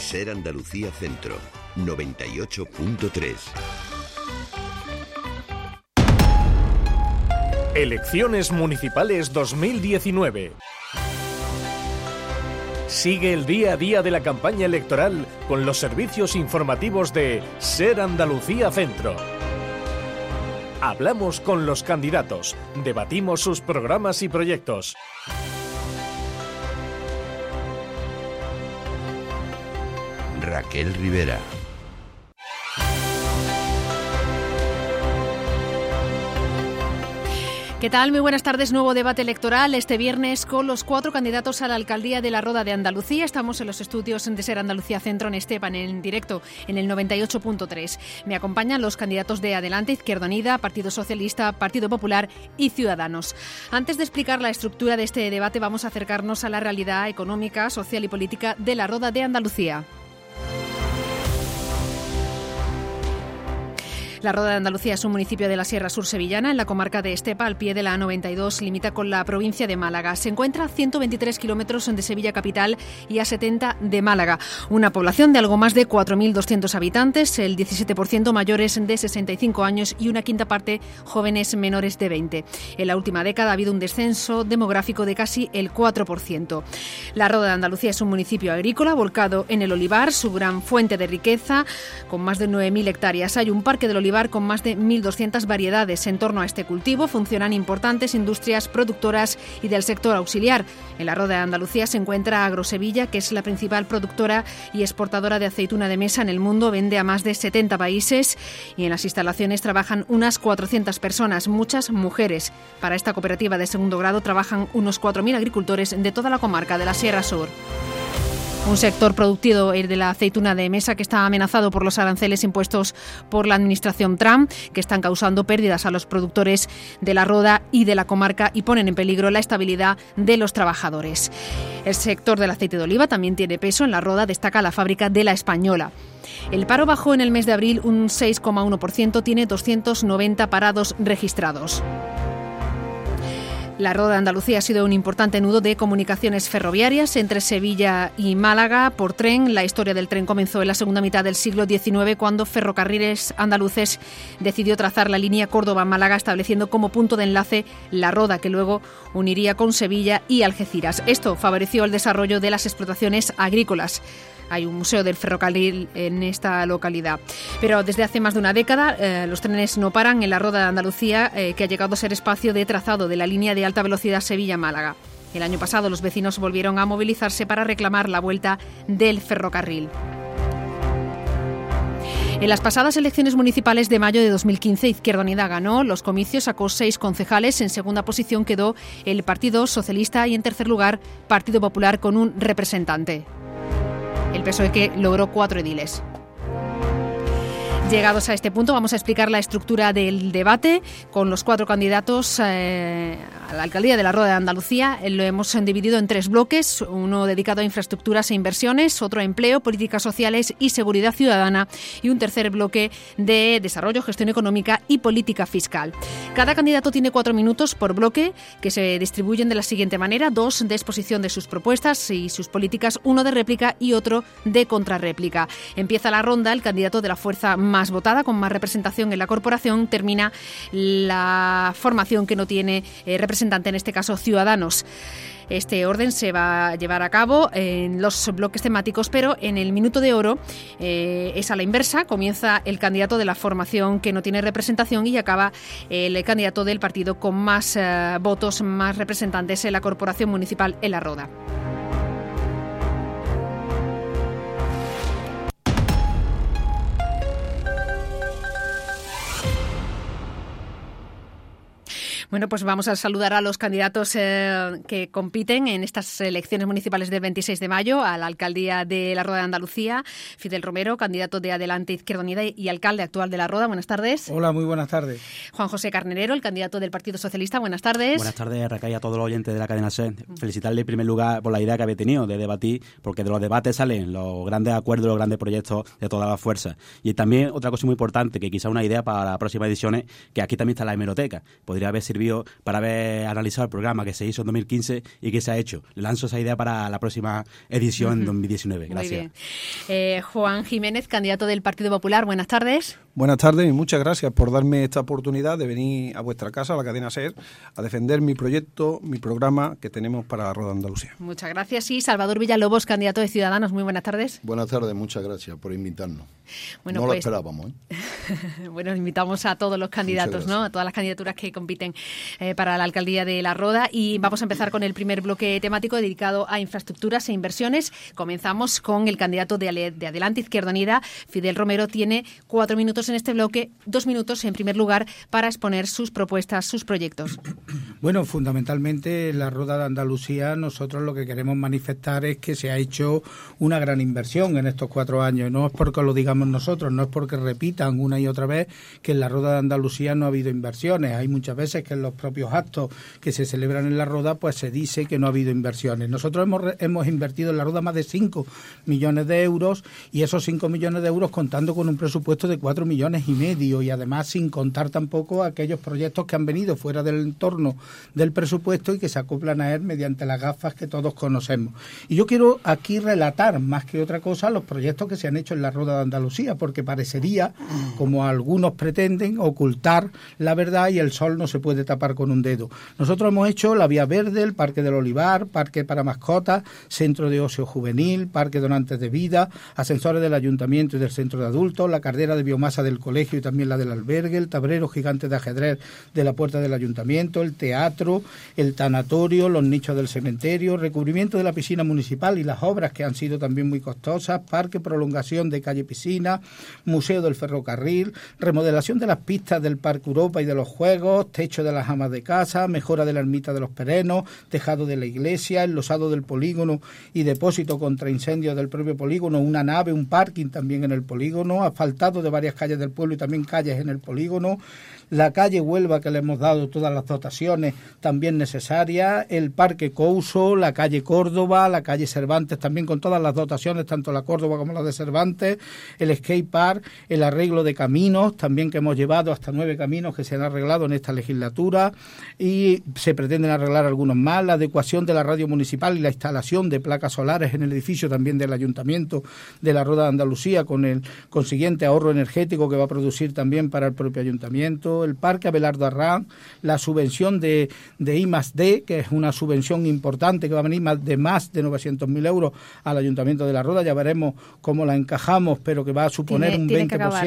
Ser Andalucía Centro, 98.3. Elecciones Municipales 2019. Sigue el día a día de la campaña electoral con los servicios informativos de Ser Andalucía Centro. Hablamos con los candidatos, debatimos sus programas y proyectos. Raquel Rivera. ¿Qué tal? Muy buenas tardes. Nuevo debate electoral este viernes con los 4 candidatos a la alcaldía de la Roda de Andalucía. Estamos en los estudios de Ser Andalucía Centro en Esteban, en directo en el 98.3. Me acompañan los candidatos de Adelante, Izquierda Unida, Partido Socialista, Partido Popular y Ciudadanos. Antes de explicar la estructura de este debate, vamos a acercarnos a la realidad económica, social y política de la Roda de Andalucía. La Roda de Andalucía es un municipio de la Sierra Sur sevillana, en la comarca de Estepa, al pie de la A92, limita con la provincia de Málaga. Se encuentra a 123 kilómetros de Sevilla capital y a 70 de Málaga. Una población de algo más de 4.200 habitantes, el 17% mayores de 65 años y una quinta parte jóvenes menores de 20. En la última década ha habido un descenso demográfico de casi el 4%. La Roda de Andalucía es un municipio agrícola volcado en el olivar, su gran fuente de riqueza, con más de 9.000 hectáreas. Hay un parque del olivar con más de 1.200 variedades. En torno a este cultivo funcionan importantes industrias productoras y del sector auxiliar. En la Roda de Andalucía se encuentra Agrosevilla, que es la principal productora y exportadora de aceituna de mesa en el mundo, vende a más de 70 países y en las instalaciones trabajan unas 400 personas, muchas mujeres. Para esta cooperativa de segundo grado trabajan unos 4.000 agricultores de toda la comarca de la Sierra Sur. Un sector productivo, el de la aceituna de mesa, que está amenazado por los aranceles impuestos por la administración Trump, que están causando pérdidas a los productores de la Roda y de la comarca y ponen en peligro la estabilidad de los trabajadores. El sector del aceite de oliva también tiene peso. En la Roda destaca la fábrica de La Española. El paro bajó en el mes de abril un 6,1%, tiene 290 parados registrados. La Roda de Andalucía ha sido un importante nudo de comunicaciones ferroviarias entre Sevilla y Málaga por tren. La historia del tren comenzó en la segunda mitad del siglo XIX, cuando Ferrocarriles Andaluces decidió trazar la línea Córdoba-Málaga, estableciendo como punto de enlace La Roda, que luego uniría con Sevilla y Algeciras. Esto favoreció el desarrollo de las explotaciones agrícolas. Hay un museo del ferrocarril en esta localidad. Pero desde hace más de una década los trenes no paran en la Roda de Andalucía, que ha llegado a ser espacio de trazado de la línea de alta velocidad Sevilla-Málaga. El año pasado los vecinos volvieron a movilizarse para reclamar la vuelta del ferrocarril. En las pasadas elecciones municipales de mayo de 2015, Izquierda Unida ganó los comicios, sacó 6 concejales. En segunda posición quedó el Partido Socialista y en tercer lugar Partido Popular con un representante. El PSOE, que logró 4 ediles. Llegados a este punto, vamos a explicar la estructura del debate con los 4 candidatos a la alcaldía de la Roda de Andalucía. Lo hemos dividido en 3 bloques, uno dedicado a infraestructuras e inversiones, otro a empleo, políticas sociales y seguridad ciudadana y un tercer bloque de desarrollo, gestión económica y política fiscal. Cada candidato tiene 4 minutos por bloque, que se distribuyen de la siguiente manera: 2 de exposición de sus propuestas y sus políticas, 1 de réplica y otro de contrarréplica. Empieza la ronda, el candidato de la fuerza más votada, con más representación en la corporación. Termina la formación que no tiene representante, en este caso Ciudadanos. Este orden se va a llevar a cabo en los bloques temáticos, pero en el minuto de oro es a la inversa. Comienza el candidato de la formación que no tiene representación y acaba el candidato del partido con más votos, más representantes en la corporación municipal en la Roda. Bueno, pues vamos a saludar a los candidatos que compiten en estas elecciones municipales del 26 de mayo a la alcaldía de la Roda de Andalucía. Fidel Romero, candidato de Adelante, Izquierda Unida y alcalde actual de la Roda. Buenas tardes. Hola, muy buenas tardes. Juan José Carnerero, el candidato del Partido Socialista. Buenas tardes. Buenas tardes, Raquel, y a todos los oyentes de la cadena SER. Felicitarle en primer lugar por la idea que había tenido de debatir, porque de los debates salen los grandes acuerdos, los grandes proyectos de todas las fuerzas. Y también otra cosa muy importante, que quizá una idea para las próximas ediciones, que aquí también está la hemeroteca. Podría haber servido previo para haber analizado el programa que se hizo en 2015 y que se ha hecho. Le lanzo esa idea para la próxima edición en 2019. Gracias. Muy bien. Juan Jiménez, candidato del Partido Popular, buenas tardes. Buenas tardes y muchas gracias por darme esta oportunidad de venir a vuestra casa, a la cadena SER, a defender mi proyecto, mi programa que tenemos para la Rueda de Andalucía. Muchas gracias. Y Salvador Villalobos, candidato de Ciudadanos, muy buenas tardes. Buenas tardes, muchas gracias por invitarnos. Bueno, no pues, lo esperábamos, Bueno, invitamos a todos los candidatos, ¿no? A todas las candidaturas que compiten para la alcaldía de La Roda, y vamos a empezar con el primer bloque temático dedicado a infraestructuras e inversiones. Comenzamos con el candidato de Adelante Izquierda Unida, Fidel Romero. Tiene 4 minutos en este bloque, 2 minutos en primer lugar para exponer sus propuestas, sus proyectos. Bueno, fundamentalmente en la Rueda de Andalucía nosotros lo que queremos manifestar es que se ha hecho una gran inversión en estos 4 años. No es porque lo digamos nosotros, no es porque repitan una y otra vez que en la Rueda de Andalucía no ha habido inversiones. Hay muchas veces que en los propios actos que se celebran en la Rueda pues se dice que no ha habido inversiones. Nosotros hemos invertido en la Rueda más de 5 millones de euros, y esos 5 millones de euros contando con un presupuesto de 4,5 millones, y además sin contar tampoco aquellos proyectos que han venido fuera del entorno del presupuesto y que se acoplan a él mediante las gafas que todos conocemos. Y yo quiero aquí relatar más que otra cosa los proyectos que se han hecho en la Rueda de Andalucía, porque parecería, como algunos pretenden, ocultar la verdad, y el sol no se puede tapar con un dedo. Nosotros hemos hecho la Vía Verde, el Parque del Olivar, Parque para Mascotas, Centro de Ocio Juvenil, Parque Donantes de Vida, ascensores del Ayuntamiento y del Centro de Adultos, la caldera de biomasa del colegio y también la del albergue, el tablero gigante de ajedrez de la puerta del Ayuntamiento, el teatro, el tanatorio, los nichos del cementerio, recubrimiento de la piscina municipal y las obras que han sido también muy costosas, parque, prolongación de calle piscina, museo del ferrocarril, remodelación de las pistas del Parque Europa y de los Juegos, techo de las amas de casa, mejora de la ermita de los Perenos, tejado de la iglesia, enlosado del polígono y depósito contra incendios del propio polígono, una nave, un parking también en el polígono, asfaltado de varias calles del pueblo y también calles en el polígono, la calle Huelva, que le hemos dado todas las dotaciones también necesarias, el Parque Couso, la calle Córdoba, la calle Cervantes también con todas las dotaciones, tanto la Córdoba como la de Cervantes, el skate park, el arreglo de caminos, también que hemos llevado hasta 9 caminos que se han arreglado en esta legislatura, y se pretenden arreglar algunos más, la adecuación de la radio municipal y la instalación de placas solares en el edificio también del Ayuntamiento de la Rueda de Andalucía, con el consiguiente ahorro energético que va a producir también para el propio Ayuntamiento, el Parque Abelardo Arrán, la subvención de I+D, que es una subvención importante que va a venir más de 900.000 euros al Ayuntamiento de la Rueda. Ya veremos cómo la encajamos, pero que va a suponer un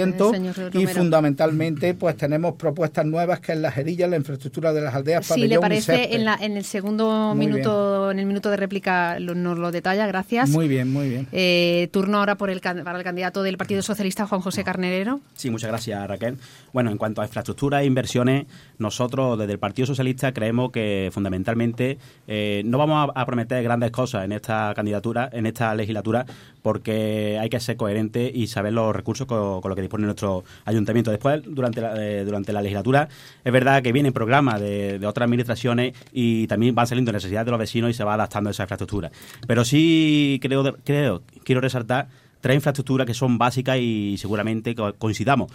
20%. Y fundamentalmente pues tenemos propuestas nuevas, que es la Jerilla, la infraestructura de las aldeas, pabellón. Si le parece, en el segundo minuto, en el minuto de réplica nos lo detalla. Gracias. Muy bien, muy bien. Turno ahora para el candidato del Partido Socialista, Juan José Carnerero. Sí, muchas gracias, Raquel. Bueno, en cuanto a infraestructura e inversiones, nosotros desde el Partido Socialista creemos que fundamentalmente no vamos a prometer grandes cosas en esta candidatura, en esta legislatura, porque hay que ser coherente y saber los recursos con lo que dispone nuestro ayuntamiento. Después, durante la legislatura, es verdad que vienen programas de otras administraciones y también van saliendo necesidades de los vecinos y se va adaptando a esa infraestructura. Pero sí quiero resaltar 3 infraestructuras que son básicas y seguramente coincidamos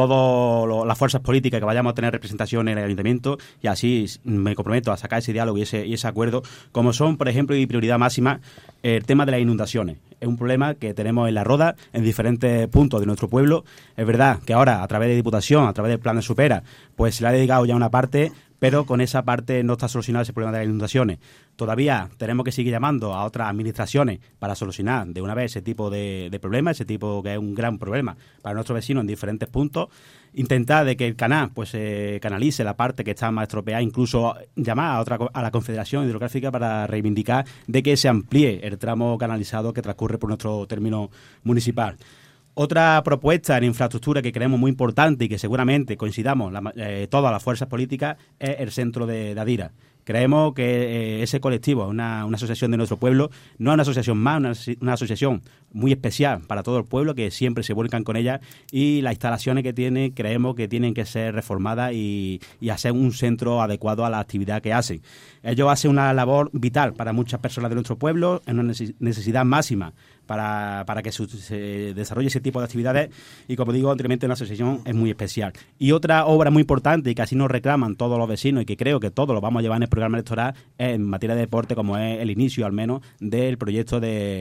todas las fuerzas políticas que vayamos a tener representación en el ayuntamiento, y así me comprometo a sacar ese diálogo y ese acuerdo, como son, por ejemplo, y prioridad máxima, el tema de las inundaciones. Es un problema que tenemos en La Roda, en diferentes puntos de nuestro pueblo. Es verdad que ahora, a través de Diputación, a través del Plan de Supera, pues se le ha dedicado ya una parte, pero con esa parte no está solucionado ese problema de las inundaciones. Todavía tenemos que seguir llamando a otras administraciones para solucionar de una vez ese tipo de problemas, ese tipo que es un gran problema para nuestros vecinos en diferentes puntos. Intentar de que el canal pues canalice la parte que está más estropeada, incluso llamar a la Confederación Hidrográfica para reivindicar de que se amplíe el tramo canalizado que transcurre por nuestro término municipal. Otra propuesta en infraestructura que creemos muy importante y que seguramente coincidamos todas las fuerzas políticas es el centro de Adira. Creemos que ese colectivo es una asociación de nuestro pueblo, no es una asociación más, una asociación muy especial para todo el pueblo, que siempre se vuelcan con ella, y las instalaciones que tiene creemos que tienen que ser reformadas y hacer un centro adecuado a la actividad que hacen. Ellos hacen una labor vital para muchas personas de nuestro pueblo, es una necesidad máxima para que se desarrolle ese tipo de actividades, y como digo anteriormente, una asociación es muy especial. Y otra obra muy importante, y que así nos reclaman todos los vecinos, y que creo que todos lo vamos a llevar en el programa electoral, es en materia de deporte, como es el inicio al menos del proyecto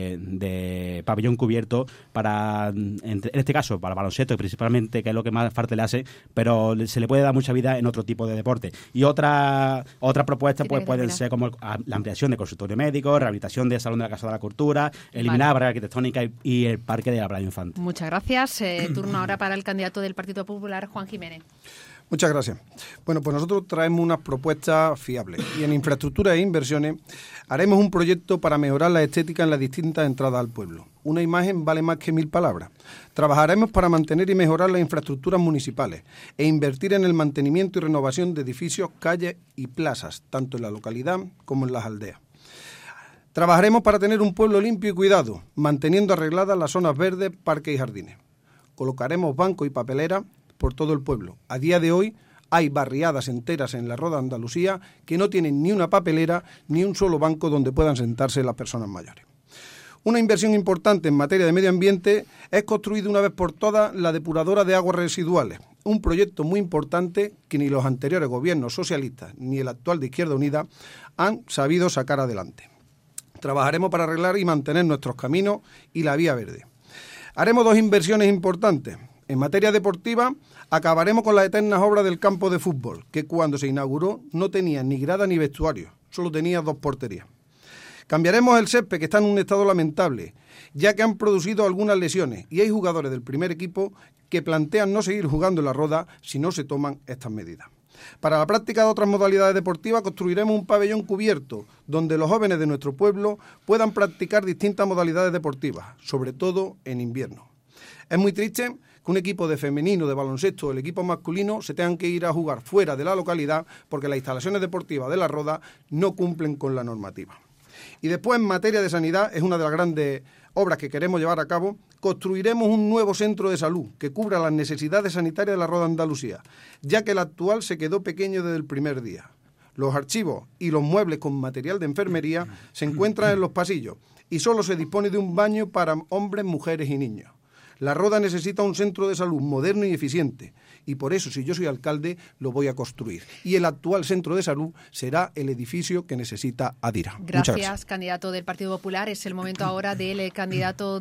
de pabellón cubierto para, en este caso, para baloncesto principalmente, que es lo que más falta le hace, pero se le puede dar mucha vida en otro tipo de deporte. Y otra propuesta pues pueden ser como la ampliación de consultorio médico, rehabilitación del Salón de la Casa de la Cultura, eliminar barreras arquitectónicas y el Parque de la Playa Infante. Muchas gracias. Turno ahora para el candidato del Partido Popular, Juan Jiménez. Muchas gracias. Bueno, pues nosotros traemos unas propuestas fiables y en infraestructura e inversiones haremos un proyecto para mejorar la estética en las distintas entradas al pueblo. Una imagen vale más que 1000 palabras. Trabajaremos para mantener y mejorar las infraestructuras municipales e invertir en el mantenimiento y renovación de edificios, calles y plazas, tanto en la localidad como en las aldeas. Trabajaremos para tener un pueblo limpio y cuidado, manteniendo arregladas las zonas verdes, parques y jardines. Colocaremos bancos y papeleras por todo el pueblo. A día de hoy hay barriadas enteras en la Roda de Andalucía que no tienen ni una papelera ni un solo banco donde puedan sentarse las personas mayores. Una inversión importante en materia de medio ambiente es construir de una vez por todas la depuradora de aguas residuales, un proyecto muy importante que ni los anteriores gobiernos socialistas ni el actual de Izquierda Unida han sabido sacar adelante. Trabajaremos para arreglar y mantener nuestros caminos y la vía verde. Haremos 2 inversiones importantes. En materia deportiva, acabaremos con las eternas obras del campo de fútbol, que cuando se inauguró no tenía ni grada ni vestuario, solo tenía 2 porterías. Cambiaremos el césped, que está en un estado lamentable, ya que han producido algunas lesiones y hay jugadores del primer equipo que plantean no seguir jugando en la Roda si no se toman estas medidas. Para la práctica de otras modalidades deportivas construiremos un pabellón cubierto donde los jóvenes de nuestro pueblo puedan practicar distintas modalidades deportivas, sobre todo en invierno. Es muy triste que un equipo de femenino de baloncesto o el equipo masculino se tengan que ir a jugar fuera de la localidad porque las instalaciones deportivas de la Roda no cumplen con la normativa. Y después, en materia de sanidad, es una de las grandes obras que queremos llevar a cabo. Construiremos un nuevo centro de salud que cubra las necesidades sanitarias de la Roda de Andalucía, ya que el actual se quedó pequeño desde el primer día. Los archivos y los muebles con material de enfermería se encuentran en los pasillos y solo se dispone de un baño para hombres, mujeres y niños. La Roda necesita un centro de salud moderno y eficiente y por eso, si yo soy alcalde, lo voy a construir. Y el actual centro de salud será el edificio que necesita Adira. Gracias, candidato del Partido Popular. Es el momento ahora del candidato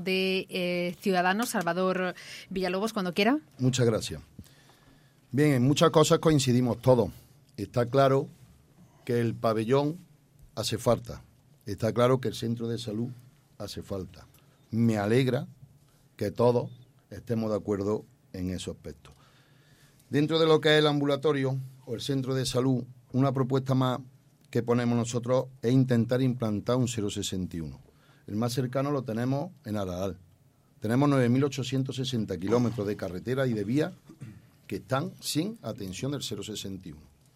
de Ciudadanos, Salvador Villalobos, cuando quiera. Muchas gracias. Bien, en muchas cosas coincidimos todos. Está claro que el pabellón hace falta. Está claro que el centro de salud hace falta. Me alegra que todos estemos de acuerdo en ese aspecto. Dentro de lo que es el ambulatorio o el centro de salud, una propuesta más que ponemos nosotros es intentar implantar un 061. El más cercano lo tenemos en Aradal. Tenemos 9.860 kilómetros de carretera y de vía que están sin atención del 061.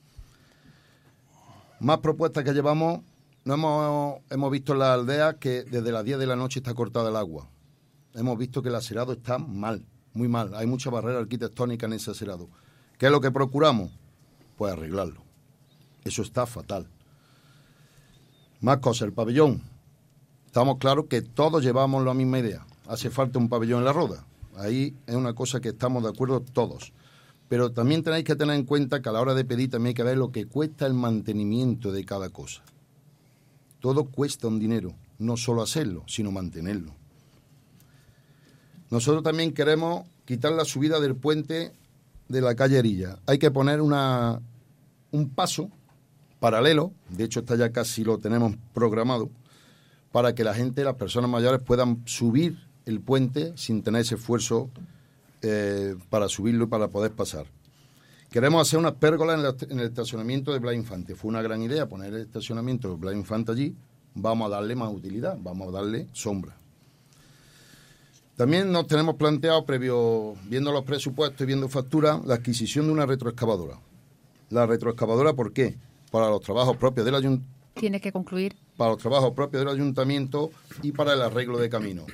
Más propuestas que llevamos, hemos visto en las aldeas que desde las 10 de la noche está cortada el agua. Hemos visto que el aserado está mal, muy mal. Hay mucha barrera arquitectónica en ese aserado. ¿Qué es lo que procuramos? Pues arreglarlo. Eso está fatal. Más cosas, el pabellón. Estamos claros que todos llevamos la misma idea. Hace falta un pabellón en la Roda. Ahí es una cosa que estamos de acuerdo todos. Pero también tenéis que tener en cuenta que a la hora de pedir también hay que ver lo que cuesta el mantenimiento de cada cosa. Todo cuesta un dinero. No solo hacerlo, sino mantenerlo. Nosotros también queremos quitar la subida del puente de la calle Erilla. Hay que poner un paso paralelo, de hecho está ya casi lo tenemos programado, para que la gente, las personas mayores puedan subir el puente sin tener ese esfuerzo para subirlo y para poder pasar. Queremos hacer unas pérgolas en el estacionamiento de Blas Infante. Fue una gran idea poner el estacionamiento de Blas Infante allí. Vamos a darle más utilidad, vamos a darle sombra. También nos tenemos planteado, previo, viendo los presupuestos y viendo facturas, la adquisición de una retroexcavadora. La retroexcavadora, ¿por qué? para los trabajos propios del ayuntamiento. Tiene que concluir. Para los trabajos propios del ayuntamiento y para el arreglo de caminos.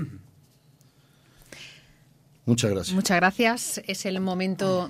Muchas gracias. Muchas gracias. Es el momento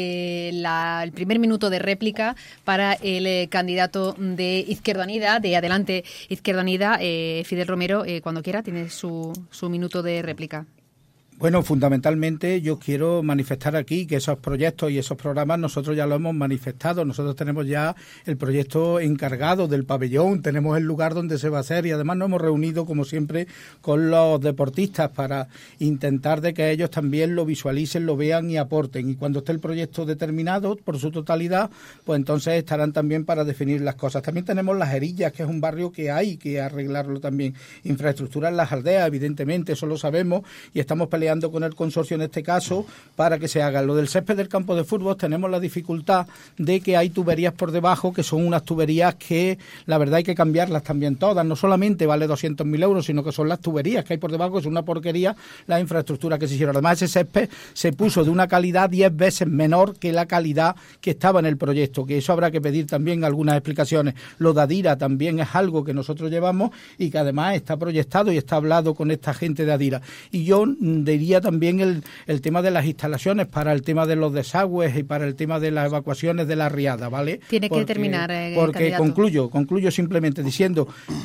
del primer minuto de réplica para el candidato de Izquierda Unida, de Adelante Izquierda Unida, Fidel Romero. Cuando quiera, tiene su minuto de réplica. Bueno, fundamentalmente yo quiero manifestar aquí que esos proyectos y esos programas nosotros ya lo hemos manifestado. Nosotros tenemos ya el proyecto encargado del pabellón, tenemos el lugar donde se va a hacer y además nos hemos reunido, como siempre, con los deportistas para intentar de que ellos también lo visualicen, lo vean y aporten. Y cuando esté el proyecto determinado por su totalidad, pues entonces estarán también para definir las cosas. También tenemos Las Herillas, que es un barrio que hay que arreglarlo también. Infraestructura en las aldeas, evidentemente, eso lo sabemos y estamos peleando con el consorcio en este caso para que se haga. Lo del césped del campo de fútbol tenemos la dificultad de que hay tuberías por debajo que son unas tuberías que la verdad hay que cambiarlas también todas. No solamente vale 200.000 euros, sino que son las tuberías que hay por debajo, que es una porquería la infraestructura que se hicieron. Además, ese césped se puso de una calidad 10 veces menor que la calidad que estaba en el proyecto, que eso habrá que pedir también algunas explicaciones. Lo de Adira también es algo que nosotros llevamos y que además está proyectado y está hablado con esta gente de Adira. Y yo diría también el tema de las instalaciones para el tema de los desagües y para el tema de las evacuaciones de la riada, ¿vale? Tiene que terminar, porque candidato. concluyo simplemente diciendo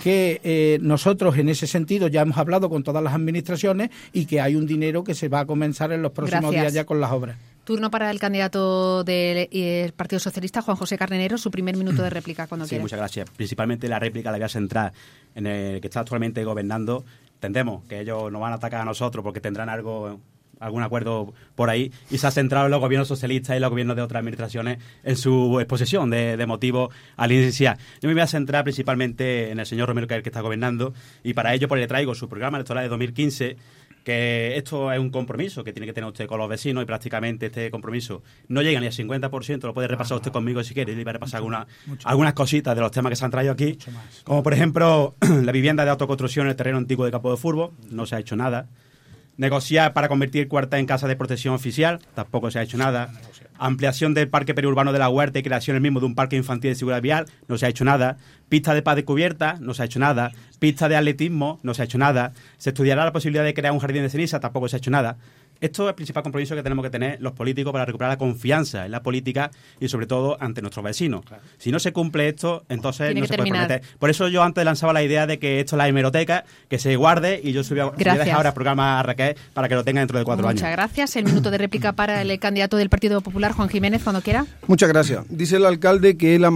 que nosotros en ese sentido ya hemos hablado con todas las administraciones y que hay un dinero que se va a comenzar en los próximos días ya con las obras. Turno para el candidato del Partido Socialista, Juan José Carnero, su primer minuto de réplica, cuando quiera. Muchas gracias. Principalmente la réplica la voy a centrar en el que está actualmente gobernando. Entendemos que ellos nos van a atacar a nosotros porque tendrán algún acuerdo por ahí y se ha centrado en los gobiernos socialistas y los gobiernos de otras administraciones en su exposición de motivos al iniciar. Yo me voy a centrar principalmente en el señor Romero, que es el que está gobernando, y para ello pues le traigo su programa electoral de 2015, que esto es un compromiso que tiene que tener usted con los vecinos y prácticamente este compromiso no llega ni al 50%, lo puede repasar usted conmigo si quiere, y le voy a repasar algunas cositas de los temas que se han traído aquí, como por ejemplo la vivienda de autoconstrucción en el terreno antiguo de campo de fútbol, no se ha hecho nada. Negociar para convertir cuarta en casa de protección oficial, tampoco se ha hecho nada. Ampliación del parque periurbano de la Huerta y creación el mismo de un parque infantil de seguridad vial, no se ha hecho nada. Pista de paz descubierta, no se ha hecho nada. Pista de atletismo, no se ha hecho nada. Se estudiará la posibilidad de crear un jardín de ceniza, tampoco se ha hecho nada. Esto es el principal compromiso que tenemos que tener los políticos para recuperar la confianza en la política y sobre todo ante nuestros vecinos. Claro. Si no se cumple esto, entonces no se puede prometer. Por eso yo antes lanzaba la idea de que esto es la hemeroteca, que se guarde, y yo voy a dejar ahora el programa a Raquel para que lo tenga dentro de 4 años. Muchas gracias. El minuto de réplica para el candidato del Partido Popular, Juan Jiménez, cuando quiera. Muchas gracias. Dice el alcalde que él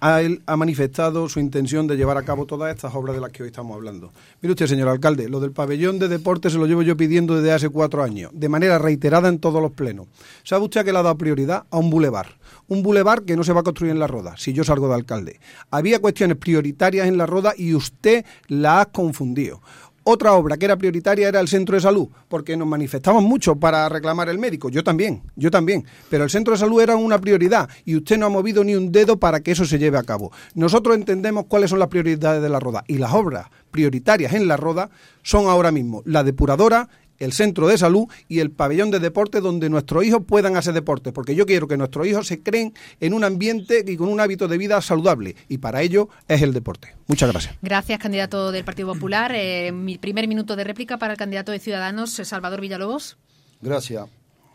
ha manifestado su intención de llevar a cabo todas estas obras de las que hoy estamos hablando. Mire usted, señor alcalde, lo del pabellón de deporte se lo llevo yo pidiendo desde hace 4 años, de manera reiterada en todos los plenos. ¿Sabe usted que le ha dado prioridad a un bulevar? Un bulevar que no se va a construir en La Roda, si yo salgo de alcalde. Había cuestiones prioritarias en La Roda y usted la ha confundido. Otra obra que era prioritaria era el centro de salud, porque nos manifestamos mucho para reclamar el médico. Yo también. Pero el centro de salud era una prioridad y usted no ha movido ni un dedo para que eso se lleve a cabo. Nosotros entendemos cuáles son las prioridades de La Roda y las obras prioritarias en La Roda son ahora mismo la depuradora, el centro de salud y el pabellón de deporte donde nuestros hijos puedan hacer deporte, porque yo quiero que nuestros hijos se creen en un ambiente y con un hábito de vida saludable, y para ello es el deporte. Muchas gracias. Gracias, candidato del Partido Popular. Mi primer minuto de réplica para el candidato de Ciudadanos, Salvador Villalobos. Gracias.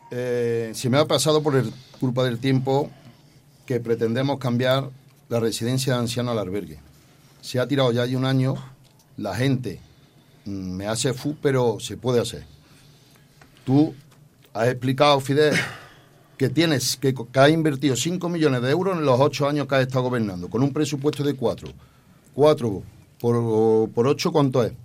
Se me ha pasado por culpa del tiempo que pretendemos cambiar la residencia de ancianos al albergue. Se ha tirado ya hay un año, la gente me hace pero se puede hacer. Tú has explicado, Fidel, que has invertido 5 millones de euros en los 8 años que has estado gobernando, con un presupuesto de 4. 4 por 8, ¿cuánto es?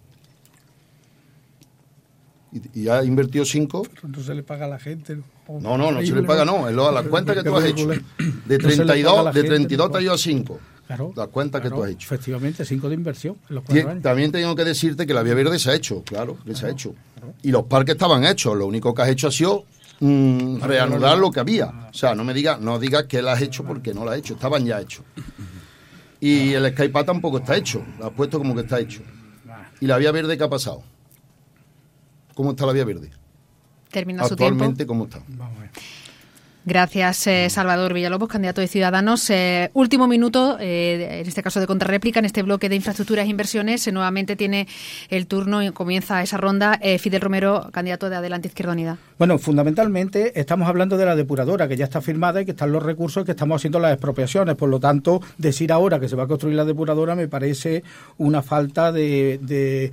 Y has invertido 5. Pero no se le paga a la gente. No se le paga, no. Es las cuentas que tú has hecho. De 32 te ha ido a 5. Claro, las cuentas que tú has hecho. Efectivamente, 5 de inversión en los 4 años. También tengo que decirte que la Vía Verde se ha hecho, claro, se ha hecho. Y los parques estaban hechos, lo único que has hecho ha sido reanudar lo que había. O sea, no digas que lo has hecho porque no lo has hecho, estaban ya hechos. Y el Skypad tampoco está hecho, lo has puesto como que está hecho. ¿Y la Vía Verde qué ha pasado? ¿Cómo está la Vía Verde? Termina su actualmente, tiempo. ¿cómo está? Vamos a ver. Gracias, Salvador Villalobos, candidato de Ciudadanos. Último minuto, en este caso de contrarréplica, en este bloque de infraestructuras e inversiones. Nuevamente tiene el turno y comienza esa ronda. Fidel Romero, candidato de Adelante Izquierda Unida. Bueno, fundamentalmente estamos hablando de la depuradora, que ya está firmada y que están los recursos, que estamos haciendo las expropiaciones. Por lo tanto, decir ahora que se va a construir la depuradora me parece una falta de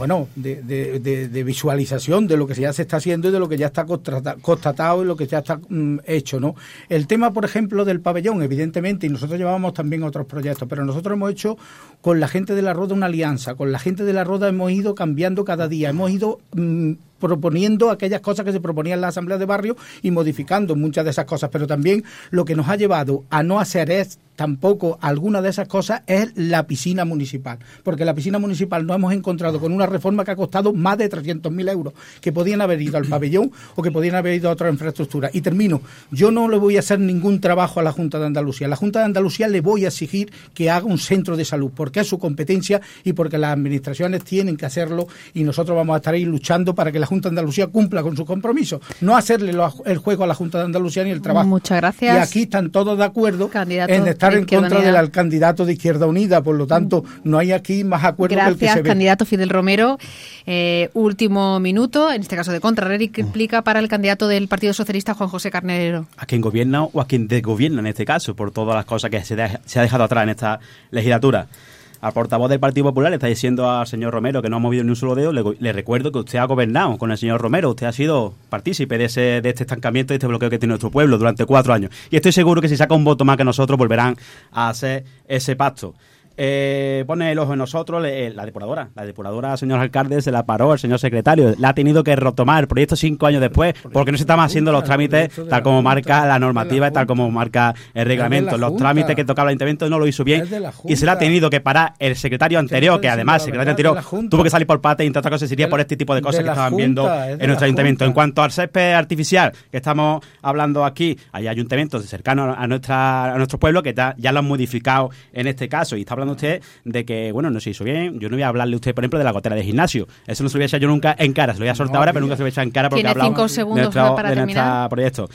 visualización de lo que ya se está haciendo y de lo que ya está constatado y lo que ya está hecho, ¿no? El tema, por ejemplo, del pabellón, evidentemente, y nosotros llevábamos también otros proyectos, pero nosotros hemos hecho con la gente de la Roda una alianza. Con la gente de la Roda hemos ido cambiando cada día, hemos ido proponiendo aquellas cosas que se proponían en la asamblea de barrio y modificando muchas de esas cosas, pero también lo que nos ha llevado a no hacer tampoco alguna de esas cosas es la piscina municipal, porque la piscina municipal nos hemos encontrado con una reforma que ha costado más de 300.000 euros, que podían haber ido al pabellón o que podían haber ido a otra infraestructura. Y termino, yo no le voy a hacer ningún trabajo a la Junta de Andalucía. A la Junta de Andalucía le voy a exigir que haga un centro de salud, porque es su competencia y porque las administraciones tienen que hacerlo, y nosotros vamos a estar ahí luchando para que la Junta de Andalucía cumpla con sus compromisos, no hacerle el juego a la Junta de Andalucía ni el trabajo. Muchas gracias. Y aquí están todos de acuerdo candidato en estar en contra del candidato de Izquierda Unida, por lo tanto no hay aquí más acuerdo que el que se ve. Gracias, candidato Fidel Romero. Último minuto, en este caso de contrarréplica para el candidato del Partido Socialista, Juan José Carnerero. ¿A quien gobierna o a quien desgobierna en este caso, por todas las cosas que se ha dejado atrás en esta legislatura? Al portavoz del Partido Popular le está diciendo al señor Romero que no ha movido ni un solo dedo. Le recuerdo que usted ha gobernado con el señor Romero. Usted ha sido partícipe de este estancamiento, de este bloqueo que tiene nuestro pueblo durante 4 años. Y estoy seguro que si saca un voto más que nosotros volverán a hacer ese pacto. Pone el ojo en nosotros la depuradora, señor alcalde, se la paró el señor secretario, la ha tenido que retomar el proyecto 5 años después, porque no se estaban haciendo los trámites tal como marca la normativa y tal como marca el reglamento. Los trámites que tocaba el ayuntamiento no lo hizo bien y se la ha tenido que parar el secretario anterior, que además el secretario anterior tuvo que salir por parte y entre otras cosas sería por este tipo de cosas que estaban viendo en nuestro ayuntamiento. En cuanto al césped artificial que estamos hablando aquí, hay ayuntamientos cercanos a nuestro pueblo que ya lo han modificado en este caso, y está hablando usted de que, bueno, no se hizo bien. Yo no voy a hablarle a usted, por ejemplo, de la gotera de gimnasio. Eso no se lo voy a echar yo nunca en cara. Se lo voy a soltar ahora, pero nunca se lo voy a echar en cara porque hablamos de nuestro proyecto.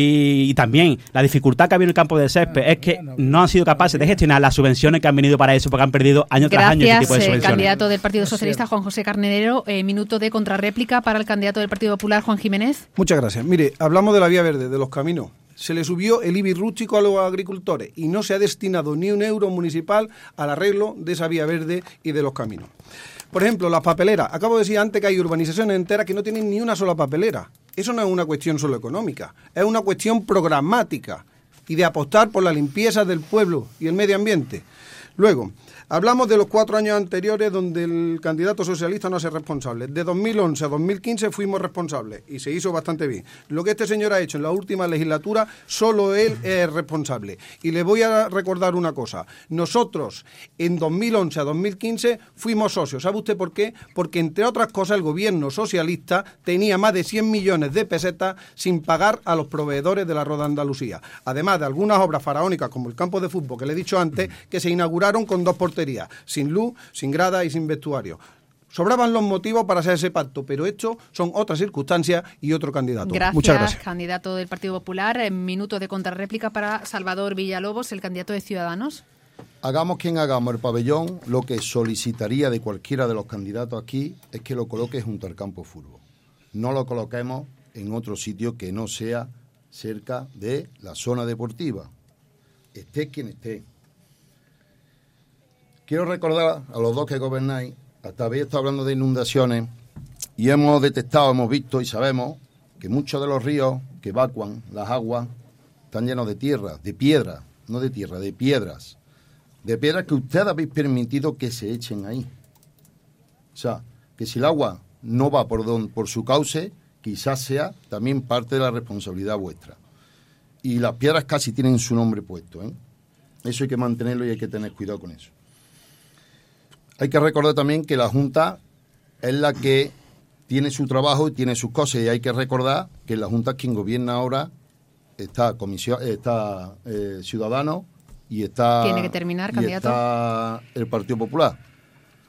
Y también la dificultad que ha habido en el campo de césped es que no han sido capaces de gestionar las subvenciones que han venido para eso, porque han perdido año tras año ese tipo de subvenciones. Candidato del Partido Socialista, Juan José Carnerero. Minuto de contrarréplica para el candidato del Partido Popular, Juan Jiménez. Muchas gracias. Mire, hablamos de la vía verde, de los caminos. Se le subió el IBI rústico a los agricultores y no se ha destinado ni un euro municipal al arreglo de esa vía verde y de los caminos. Por ejemplo, las papeleras. Acabo de decir antes que hay urbanizaciones enteras que no tienen ni una sola papelera. Eso no es una cuestión solo económica, es una cuestión programática y de apostar por la limpieza del pueblo y el medio ambiente. Luego, hablamos de los 4 años anteriores donde el candidato socialista no se es responsable. De 2011 a 2015 fuimos responsables y se hizo bastante bien. Lo que este señor ha hecho en la última legislatura, solo él es responsable. Y le voy a recordar una cosa. Nosotros, en 2011 a 2015, fuimos socios. ¿Sabe usted por qué? Porque, entre otras cosas, el gobierno socialista tenía más de 100 millones de pesetas sin pagar a los proveedores de la Roda Andalucía. Además de algunas obras faraónicas, como el campo de fútbol que le he dicho antes, que se inauguraron con 2 porterías, sin luz, sin grada y sin vestuario. Sobraban los motivos para hacer ese pacto, pero estos son otras circunstancias y otro candidato. Muchas gracias. Candidato del Partido Popular. Minuto de contrarréplica para Salvador Villalobos, el candidato de Ciudadanos. Hagamos quien hagamos el pabellón, lo que solicitaría de cualquiera de los candidatos aquí es que lo coloque junto al campo de fútbol. No lo coloquemos en otro sitio que no sea cerca de la zona deportiva. Esté quien esté. Quiero recordar a los dos que gobernáis, hasta habéis estado hablando de inundaciones y hemos detectado, hemos visto y sabemos que muchos de los ríos que evacuan las aguas están llenos de tierra, de piedras, no de tierra, de piedras que ustedes habéis permitido que se echen ahí. O sea, que si el agua no va por su cauce, quizás sea también parte de la responsabilidad vuestra. Y las piedras casi tienen su nombre puesto, ¿eh? Eso hay que mantenerlo y hay que tener cuidado con eso. Hay que recordar también que la Junta es la que tiene su trabajo y tiene sus cosas, y hay que recordar que la Junta quien gobierna ahora está Ciudadanos y está... Tiene que terminar, candidato. Y está el Partido Popular.